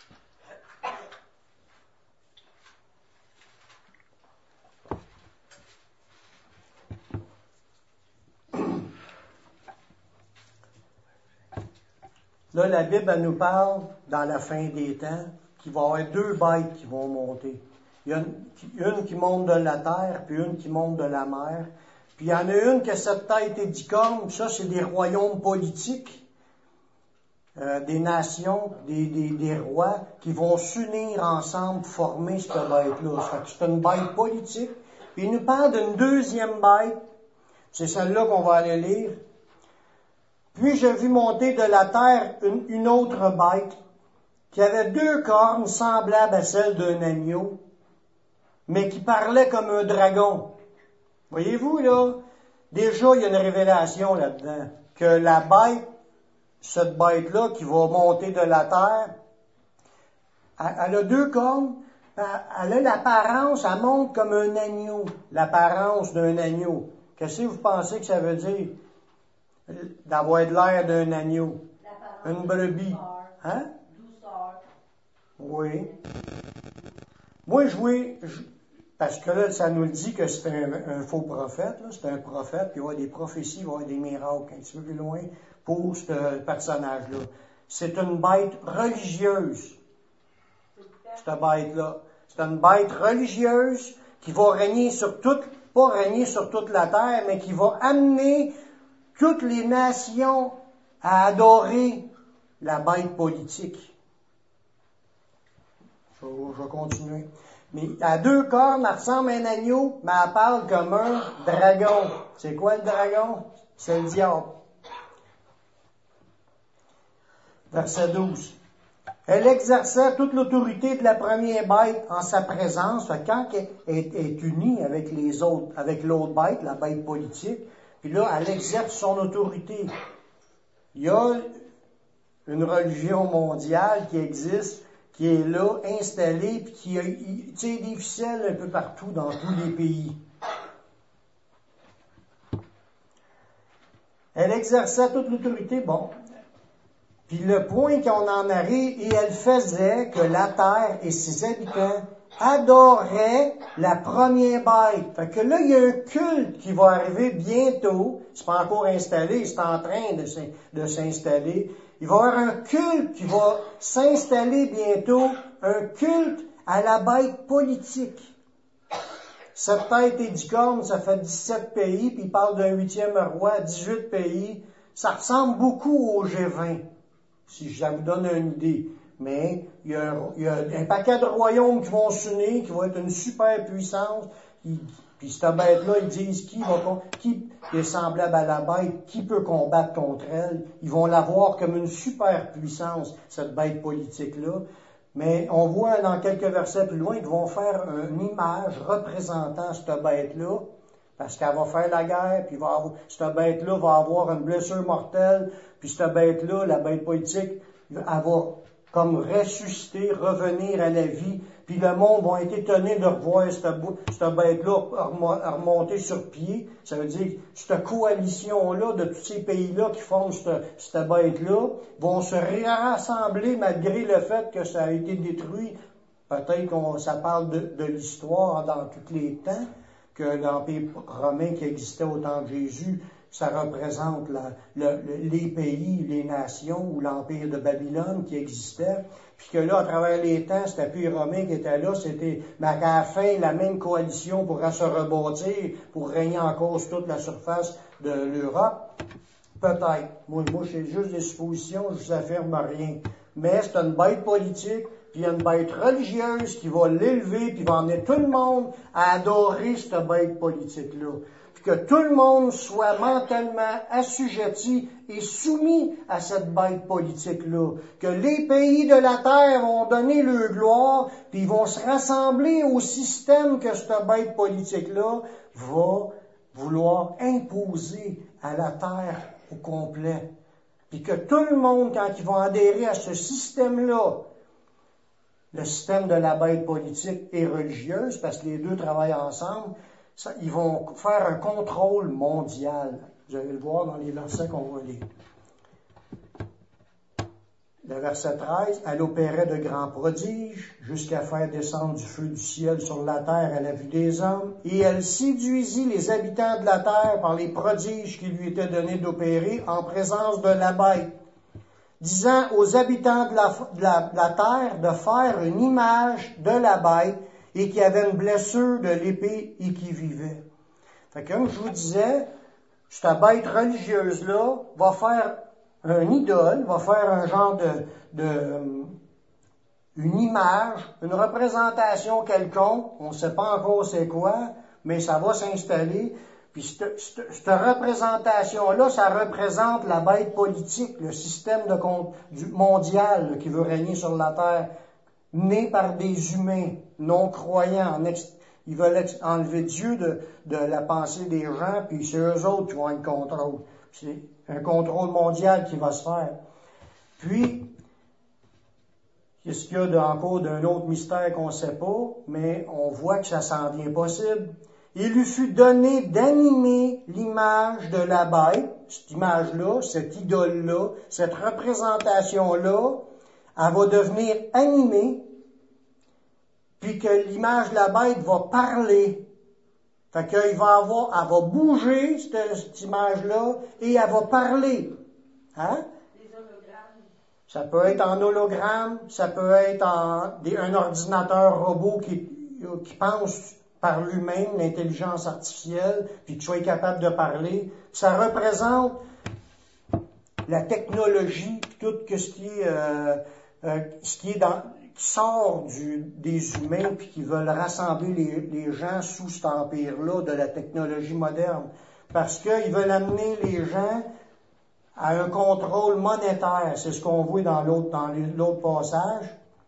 Là, la Bible, elle nous parle, dans la fin des temps, qu'il va y avoir 2 bêtes qui vont monter. Il y a une qui monte de la terre, puis une qui monte de la mer. Puis il y en a une qui a 7 têtes et 10 cornes, puis ça, c'est des royaumes politiques, des nations, des rois, qui vont s'unir ensemble pour former cette bête-là. Ça fait que c'est une bête politique. Puis il nous parle d'une deuxième bête, c'est celle-là qu'on va aller lire. Puis j'ai vu monter de la terre une autre bête qui avait 2 cornes semblables à celles d'un agneau, mais qui parlait comme un dragon. Voyez-vous, là, déjà, il y a une révélation là-dedans, que la bête, cette bête-là qui va monter de la terre, elle a 2 cornes, elle a l'apparence, elle monte comme un agneau, l'apparence d'un agneau. Qu'est-ce que vous pensez que ça veut dire? D'avoir de l'air d'un agneau. Une brebis. Hein? Douceur. Oui. Moi, parce que là, ça nous le dit que c'est un faux prophète, là. C'est un prophète, puis il va y avoir des prophéties, il va y avoir des miracles, un petit peu plus loin, pour ce personnage-là. C'est une bête religieuse, cette bête-là. C'est une bête religieuse qui va régner sur pas régner sur toute la terre, mais qui va amener toutes les nations à adorer la bête politique. Je vais continuer. Mais à 2 cornes, elle ressemble à un agneau, mais elle parle comme un dragon. C'est quoi le dragon? C'est le diable. Verset 12. Elle exerçait toute l'autorité de la première bête en sa présence. Quand elle est unie avec les autres, avec l'autre bête, la bête politique, puis là, elle exerce son autorité. Il y a une religion mondiale qui existe, qui est là, installée, puis qui tire des ficelles un peu partout dans tous les pays. Elle exerçait toute l'autorité, bon. Puis le point qu'on en arrive, et elle faisait que la terre et ses habitants adoraient la première bête. Fait que là, il y a un culte qui va arriver bientôt. C'est pas encore installé, c'est en train de s'installer. Il va y avoir un culte qui va s'installer bientôt, un culte à la bête politique. 7 têtes et 10 cornes, ça fait 17 pays, puis il parle d'un 8e roi, 18 pays. Ça ressemble beaucoup au G20, si ça vous donne une idée. Mais il y a un paquet de royaumes qui vont s'unir, qui vont être une super puissance, Puis cette bête-là, ils disent qui est semblable à la bête, qui peut combattre contre elle. Ils vont la voir comme une super puissance, cette bête politique-là. Mais on voit dans quelques versets plus loin, ils vont faire une image représentant cette bête-là, parce qu'elle va faire la guerre, puis cette bête-là va avoir une blessure mortelle, puis cette bête-là, la bête politique, elle va comme ressusciter, revenir à la vie, puis le monde va être étonné de revoir cette bête-là remonter sur pied. Ça veut dire que cette coalition-là, de tous ces pays-là qui forment cette bête-là, vont se rassembler malgré le fait que ça a été détruit. Peut-être ça parle de l'histoire dans tous les temps, que l'Empire romain qui existait au temps de Jésus, ça représente les pays, les nations, ou l'Empire de Babylone qui existait. Puis que là, à travers les temps, cet Empire romain qui était là, mais à la fin, la même coalition pourra se rebâtir pour régner encore sur toute la surface de l'Europe. Peut-être. Moi, c'est juste des suppositions, je vous affirme rien. Mais c'est une bête politique, puis il y a une bête religieuse qui va l'élever, puis va emmener tout le monde à adorer cette bête politique-là. Que tout le monde soit mentalement assujetti et soumis à cette bête politique-là. Que les pays de la terre vont donner leur gloire, puis ils vont se rassembler au système que cette bête politique-là va vouloir imposer à la terre au complet. Puis que tout le monde, quand ils vont adhérer à ce système-là, le système de la bête politique et religieuse, parce que les deux travaillent ensemble, ils vont faire un contrôle mondial. Vous allez le voir dans les versets qu'on va lire. Le verset 13, elle opérait de grands prodiges jusqu'à faire descendre du feu du ciel sur la terre à la vue des hommes, et elle séduisit les habitants de la terre par les prodiges qui lui étaient donnés d'opérer en présence de la bête, disant aux habitants de la terre de faire une image de la bête et qui avait une blessure de l'épée et qui vivait. Fait que, comme je vous disais, cette bête religieuse-là va faire un idole, va faire un genre une image, une représentation quelconque, on ne sait pas encore c'est quoi, mais ça va s'installer. Puis cette représentation-là, ça représente la bête politique, le système mondial qui veut régner sur la terre, né par des humains non croyants. Ils veulent enlever Dieu de la pensée des gens, puis c'est eux autres qui vont être contrôle. C'est un contrôle mondial qui va se faire. Puis, qu'est-ce qu'il y a encore d'un autre mystère qu'on ne sait pas, mais on voit que ça s'en vient possible. Il lui fut donné d'animer l'image de la bête, cette image-là, cette idole-là, cette représentation-là, elle va devenir animée, puis que l'image de la bête va parler. Fait qu'il va elle va bouger, cette image-là, et elle va parler. Hein? Des hologrammes. Ça peut être en hologramme, ça peut être un ordinateur robot qui pense par lui-même, l'intelligence artificielle, puis qui soit capable de parler. Ça représente la technologie, puis tout ce qui sort des humains, puis qui veulent rassembler les gens sous cet empire-là de la technologie moderne. Parce qu'ils veulent amener les gens à un contrôle monétaire. C'est ce qu'on voit dans l'autre passage.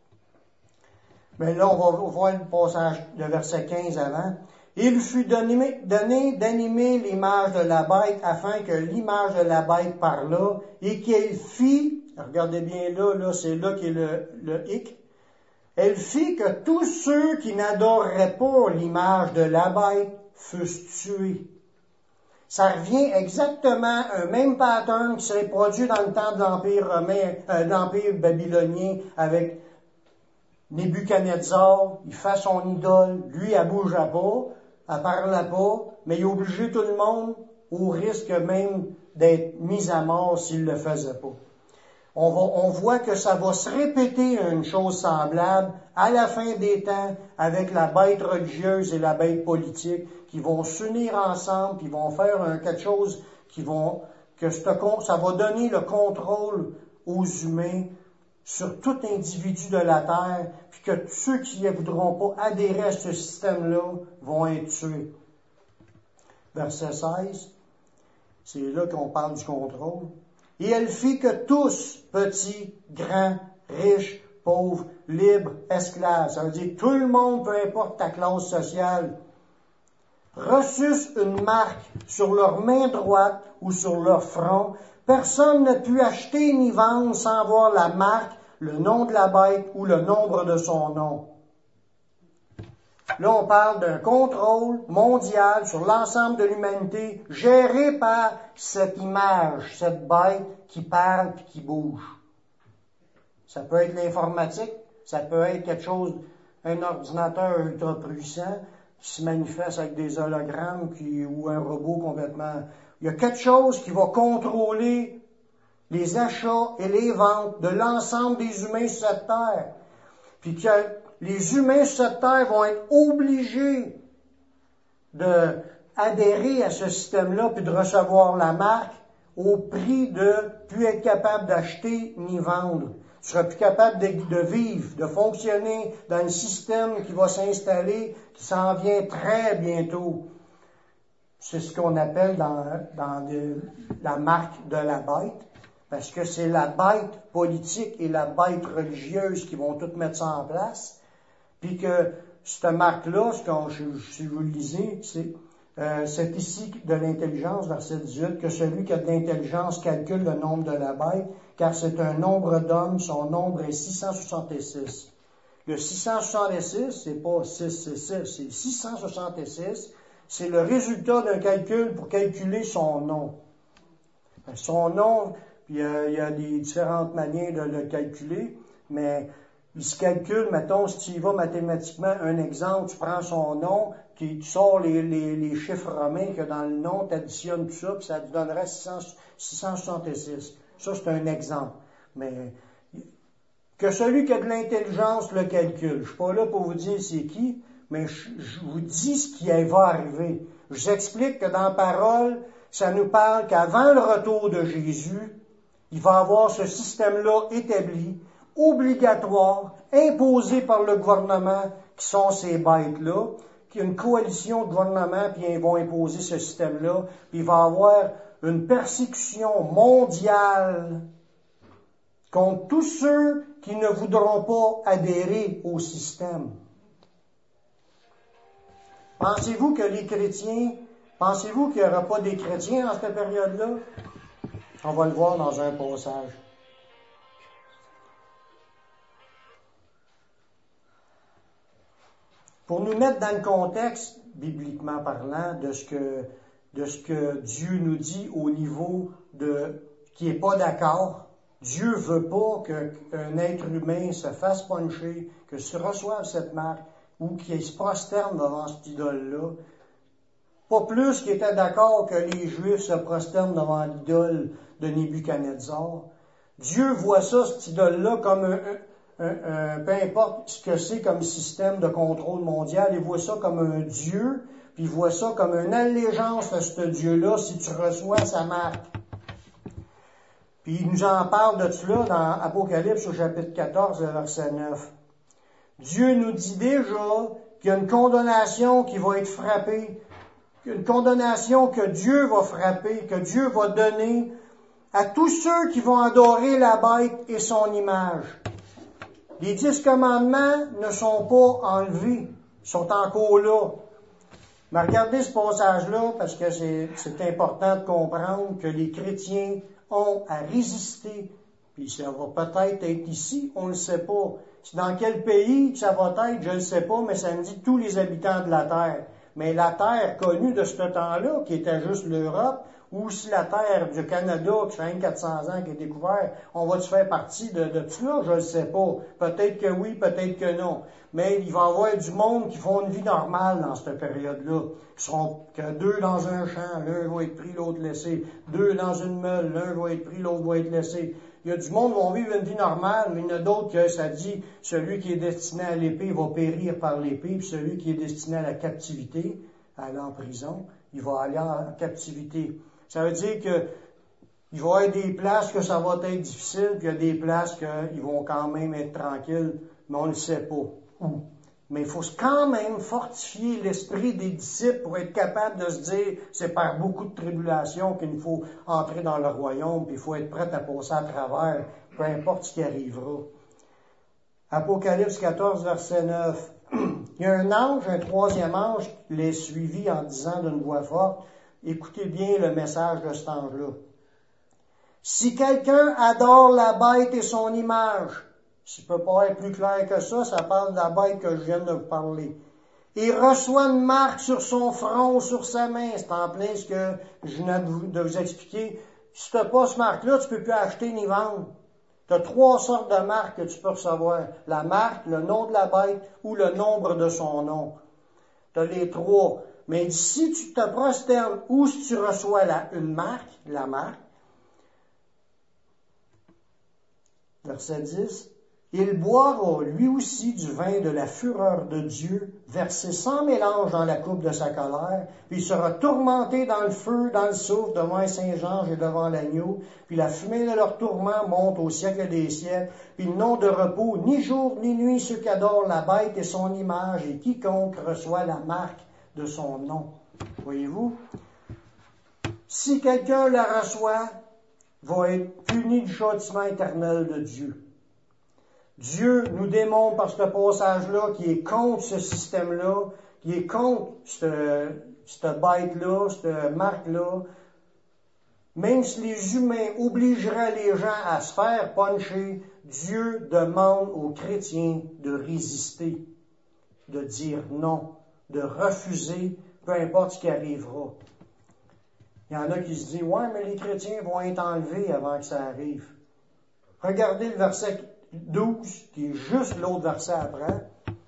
Mais là, on va voir le passage de verset 15 avant. Il fut donné d'animer l'image de la bête afin que l'image de la bête parlât et qu'elle fit, regardez bien là c'est là qui est le hic, elle fit que tous ceux qui n'adoreraient pas l'image de la bête fussent tués. Ça revient exactement un même pattern qui serait produit dans le temps de l'Empire romain, l'Empire babylonien avec Nebuchadnezzar. Il fait son idole, lui, elle bougeait pas, elle parlait pas, mais il obligeait tout le monde au risque même d'être mis à mort s'il le faisait pas. On voit que ça va se répéter une chose semblable à la fin des temps avec la bête religieuse et la bête politique qui vont s'unir ensemble, puis vont faire quelque chose ça va donner le contrôle aux humains sur tout individu de la terre, puis que ceux qui ne voudront pas adhérer à ce système-là vont être tués. verset 16. C'est là qu'on parle du contrôle. Et elle fit que tous, petits, grands, riches, pauvres, libres, esclaves, ça veut dire que tout le monde, peu importe ta classe sociale, reçussent une marque sur leur main droite ou sur leur front. Personne ne put acheter ni vendre sans voir la marque, le nom de la bête ou le nombre de son nom. Là, on parle d'un contrôle mondial sur l'ensemble de l'humanité, géré par cette image, cette bête qui parle et qui bouge. Ça peut être l'informatique, ça peut être quelque chose, un ordinateur ultra puissant qui se manifeste avec des hologrammes ou un robot complètement. Il y a quelque chose qui va contrôler les achats et les ventes de l'ensemble des humains sur cette terre. Puis que les humains sur cette terre vont être obligés d'adhérer à ce système-là puis de recevoir la marque au prix de plus être capable d'acheter ni vendre. Tu seras plus capable de vivre, de fonctionner dans un système qui va s'installer, qui s'en vient très bientôt. C'est ce qu'on appelle dans la marque de la bête, parce que c'est la bête politique et la bête religieuse qui vont toutes mettre ça en place. Puis que cette marque-là, si vous le lisez, c'est ici de l'intelligence, verset 18, que celui qui a de l'intelligence calcule le nombre de la bête, car c'est un nombre d'hommes, son nombre est 666. Le 666, c'est pas 666, c'est 666, c'est le résultat d'un calcul pour calculer son nom. Son nom, puis il y a des différentes manières de le calculer, mais il se calcule, mettons, si tu y vas mathématiquement, un exemple, tu prends son nom, tu sors les chiffres romains qu'il y a dans le nom, tu additionnes tout ça, puis ça te donnerait 666. Ça, c'est un exemple. Mais que celui qui a de l'intelligence le calcule. Je ne suis pas là pour vous dire c'est qui, mais je vous dis ce qui va arriver. Je vous explique que dans la parole, ça nous parle qu'avant le retour de Jésus, il va y avoir ce système-là établi, obligatoire, imposé par le gouvernement, qui sont ces bêtes-là, qu'il y a une coalition de gouvernements, puis ils vont imposer ce système-là, puis il va y avoir une persécution mondiale contre tous ceux qui ne voudront pas adhérer au système. Pensez-vous que les chrétiens, pensez-vous qu'il n'y aura pas des chrétiens dans cette période-là? On va le voir dans un passage. Pour nous mettre dans le contexte, bibliquement parlant, de ce que Dieu nous dit au niveau qui n'est pas d'accord. Dieu veut pas qu'un être humain se fasse puncher, que se reçoive cette marque, ou qu'il se prosterne devant cette idole-là. Pas plus qu'il était d'accord que les Juifs se prosternent devant l'idole de Nebuchadnezzar. Dieu voit ça, cette idole-là, comme peu importe ce que c'est comme système de contrôle mondial, il voit ça comme un Dieu, puis il voit ça comme une allégeance à ce Dieu-là si tu reçois sa marque. Puis il nous en parle de cela dans Apocalypse au chapitre 14, verset 9. Dieu nous dit déjà qu'il y a une condamnation qui va être frappée, une condamnation que Dieu va frapper, que Dieu va donner à tous ceux qui vont adorer la bête et son image. Les 10 commandements ne sont pas enlevés, ils sont encore là. Mais regardez ce passage-là parce que c'est important de comprendre que les chrétiens ont à résister. Puis ça va peut-être être ici, on ne le sait pas. Dans quel pays ça va être, je ne le sais pas, mais ça me dit tous les habitants de la Terre. Mais la Terre connue de ce temps-là, qui était juste l'Europe, ou si la Terre du Canada, qui fait 400 ans, qui est découverte, on va-tu faire partie de tout là? Je ne sais pas. Peut-être que oui, peut-être que non. Mais il va y avoir du monde qui font une vie normale dans cette période-là. Qui seront que 2 dans un champ, l'un va être pris, l'autre laissé. 2 dans une meule, l'un va être pris, l'autre va être laissé. Il y a du monde qui vont vivre une vie normale, mais il y en a d'autres que ça dit, celui qui est destiné à l'épée va périr par l'épée, puis celui qui est destiné à la captivité, à aller en prison, il va aller en captivité. Ça veut dire que il va y avoir des places que ça va être difficile, puis il y a des places qu'ils vont quand même être tranquilles, mais on ne sait pas où. Mais il faut quand même fortifier l'esprit des disciples pour être capable de se dire, c'est par beaucoup de tribulations qu'il faut entrer dans le royaume, puis il faut être prêt à passer à travers, peu importe ce qui arrivera. Apocalypse 14, verset 9. Il y a un ange, un troisième ange, qui les suivit en disant d'une voix forte, écoutez bien le message de cet ange-là. Si quelqu'un adore la bête et son image, ça ne peut pas être plus clair que ça parle de la bête que je viens de vous parler. Il reçoit une marque sur son front ou sur sa main. C'est en plein ce que je viens de vous expliquer. Si tu n'as pas ce marque-là, tu ne peux plus acheter ni vendre. Tu as 3 sortes de marques que tu peux recevoir. La marque, le nom de la bête ou le nombre de son nom. Tu as les 3. Mais si tu te prosternes ou si tu reçois une marque, la marque, verset 10, il boira lui aussi du vin de la fureur de Dieu, versé sans mélange dans la coupe de sa colère, puis il sera tourmenté dans le feu, dans le soufre, devant les saints anges et devant l'agneau, puis la fumée de leur tourment monte au siècle des siècles, puis ils n'ont de repos ni jour ni nuit ceux qui adorent la bête et son image, et quiconque reçoit la marque de son nom. Voyez-vous? Si quelqu'un la reçoit, va être puni du châtiment éternel de Dieu. Dieu nous démontre par ce passage-là qu'il est contre ce système-là, qu'il est contre cette bête-là, cette marque-là. Même si les humains obligeraient les gens à se faire puncher, Dieu demande aux chrétiens de résister, de dire non, de refuser, peu importe ce qui arrivera. Il y en a qui se disent, ouais, mais les chrétiens vont être enlevés avant que ça arrive. Regardez le verset 12, qui est juste l'autre verset après.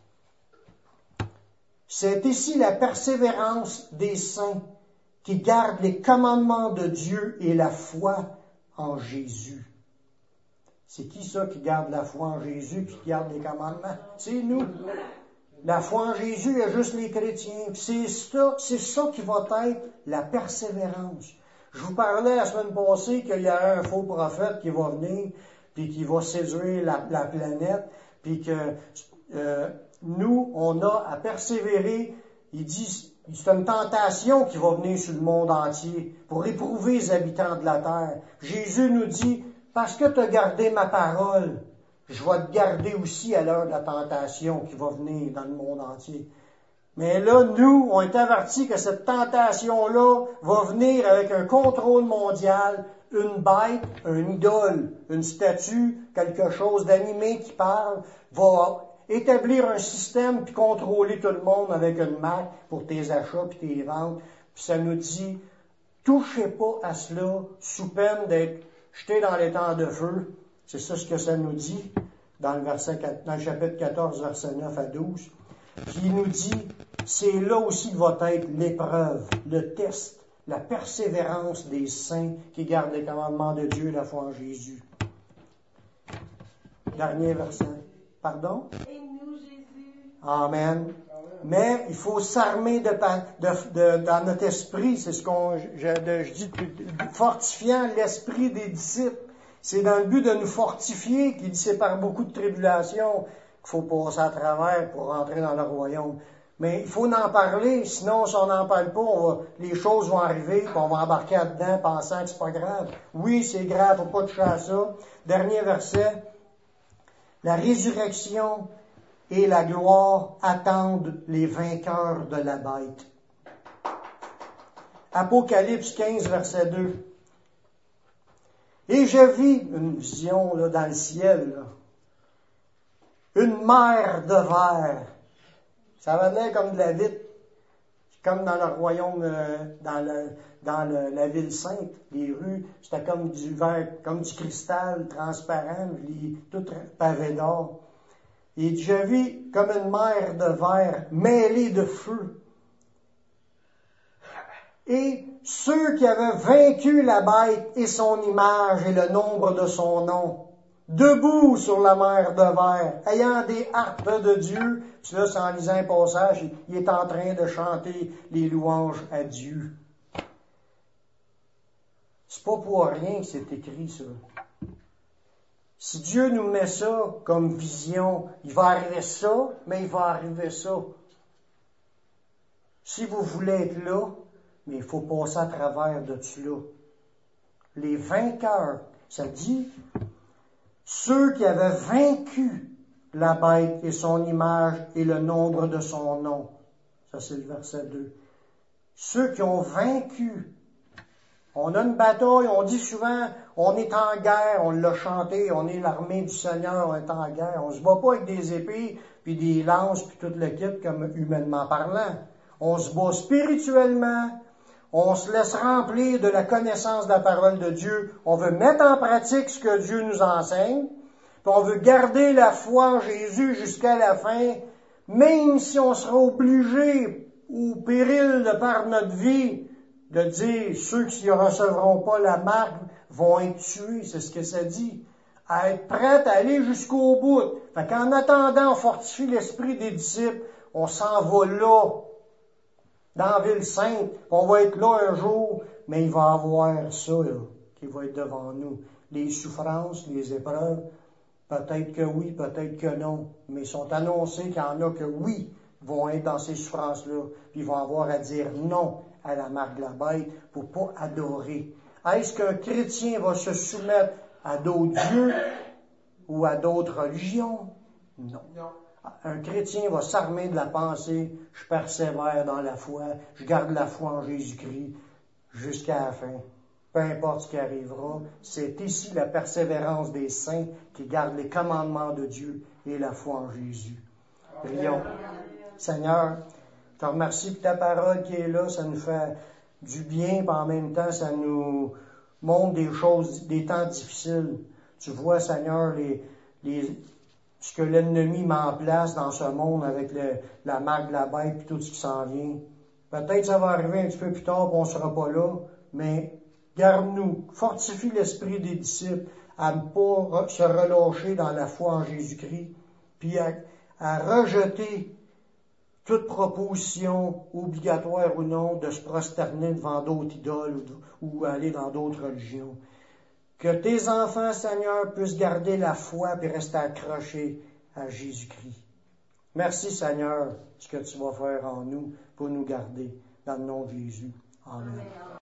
C'est ici la persévérance des saints qui gardent les commandements de Dieu et la foi en Jésus. C'est qui ça qui garde la foi en Jésus et qui garde les commandements? C'est nous. La foi en Jésus, il y a juste les chrétiens. C'est ça qui va être la persévérance. Je vous parlais la semaine passée qu'il y a un faux prophète qui va venir, puis qui va séduire la planète, puis que nous, on a à persévérer. Il dit, c'est une tentation qui va venir sur le monde entier pour éprouver les habitants de la terre. Jésus nous dit, parce que tu as gardé ma parole, je vais te garder aussi à l'heure de la tentation qui va venir dans le monde entier. Mais là, nous, on est avertis que cette tentation-là va venir avec un contrôle mondial, une bête, un idole, une statue, quelque chose d'animé qui parle, va établir un système puis contrôler tout le monde avec une marque pour tes achats puis tes ventes. Puis ça nous dit, touchez pas à cela sous peine d'être jeté dans les temps de feu. C'est ça ce que ça nous dit dans le chapitre 14, verset 9 à 12. Puis il nous dit, c'est là aussi que va être l'épreuve, le test, la persévérance des saints qui gardent les commandements de Dieu et la foi en Jésus. Dernier verset. Pardon? Et nous, Jésus. Amen. Mais il faut s'armer dans notre esprit, c'est ce je dis, fortifiant l'esprit des disciples. C'est dans le but de nous fortifier qu'il dit c'est par beaucoup de tribulations qu'il faut passer à travers pour rentrer dans le royaume. Mais il faut en parler, sinon si on n'en parle pas, les choses vont arriver, puis on va embarquer là-dedans pensant que c'est pas grave. Oui, c'est grave, faut pas toucher à ça. Dernier verset. La résurrection et la gloire attendent les vainqueurs de la bête. Apocalypse 15, verset 2. Et je vis une vision là, dans le ciel, là. Une mer de verre. Ça avait l'air comme de la vitre, comme dans le royaume, dans la ville sainte, les rues, c'était comme du verre, comme du cristal transparent, tout pavé d'or. Et je vis comme une mer de verre mêlée de feu. Et ceux qui avaient vaincu la bête et son image et le nombre de son nom, debout sur la mer de verre, ayant des harpes de Dieu, puis là, c'est en lisant un passage, il est en train de chanter les louanges à Dieu. C'est pas pour rien que c'est écrit, ça. Si Dieu nous met ça comme vision, il va arriver ça, mais il va arriver ça. Si vous voulez être là, mais il faut passer à travers de cela. Les vainqueurs, ça dit, ceux qui avaient vaincu la bête et son image et le nombre de son nom. Ça, c'est le verset 2. Ceux qui ont vaincu. On a une bataille, on dit souvent, on est en guerre, on l'a chanté, on est l'armée du Seigneur, on est en guerre. On se bat pas avec des épées, puis des lances, puis toute l'équipe, comme humainement parlant. On se bat spirituellement, on se laisse remplir de la connaissance de la parole de Dieu, on veut mettre en pratique ce que Dieu nous enseigne, puis on veut garder la foi en Jésus jusqu'à la fin, même si on sera obligé, au péril de par notre vie, de dire ceux qui ne recevront pas la marque vont être tués, c'est ce que ça dit. À être prêt à aller jusqu'au bout. Fait qu'en attendant, on fortifie l'esprit des disciples, on s'en va là, dans la ville sainte, on va être là un jour, mais il va y avoir ça, là, qui va être devant nous. Les souffrances, les épreuves, peut-être que oui, peut-être que non, mais ils sont annoncés qu'il y en a que oui, vont être dans ces souffrances-là, puis ils vont avoir à dire non à la marque de la bête pour pas adorer. Est-ce qu'un chrétien va se soumettre à d'autres dieux ou à d'autres religions? Non. Un chrétien va s'armer de la pensée, je persévère dans la foi, je garde la foi en Jésus-Christ jusqu'à la fin. Peu importe ce qui arrivera, c'est ici la persévérance des saints qui gardent les commandements de Dieu et la foi en Jésus. Prions. Seigneur, je te remercie pour ta parole qui est là, ça nous fait du bien, puis en même temps, ça nous montre des choses, des temps difficiles. Tu vois, Seigneur, ce que l'ennemi met en place dans ce monde avec la marque de la bête et tout ce qui s'en vient. Peut-être ça va arriver un petit peu plus tard, puis on ne sera pas là, mais garde-nous, fortifie l'esprit des disciples à ne pas se relâcher dans la foi en Jésus-Christ, puis à rejeter toute proposition, obligatoire ou non, de se prosterner devant d'autres idoles ou aller dans d'autres religions. Que tes enfants, Seigneur, puissent garder la foi et rester accrochés à Jésus-Christ. Merci, Seigneur, ce que tu vas faire en nous pour nous garder. Dans le nom de Jésus. Amen.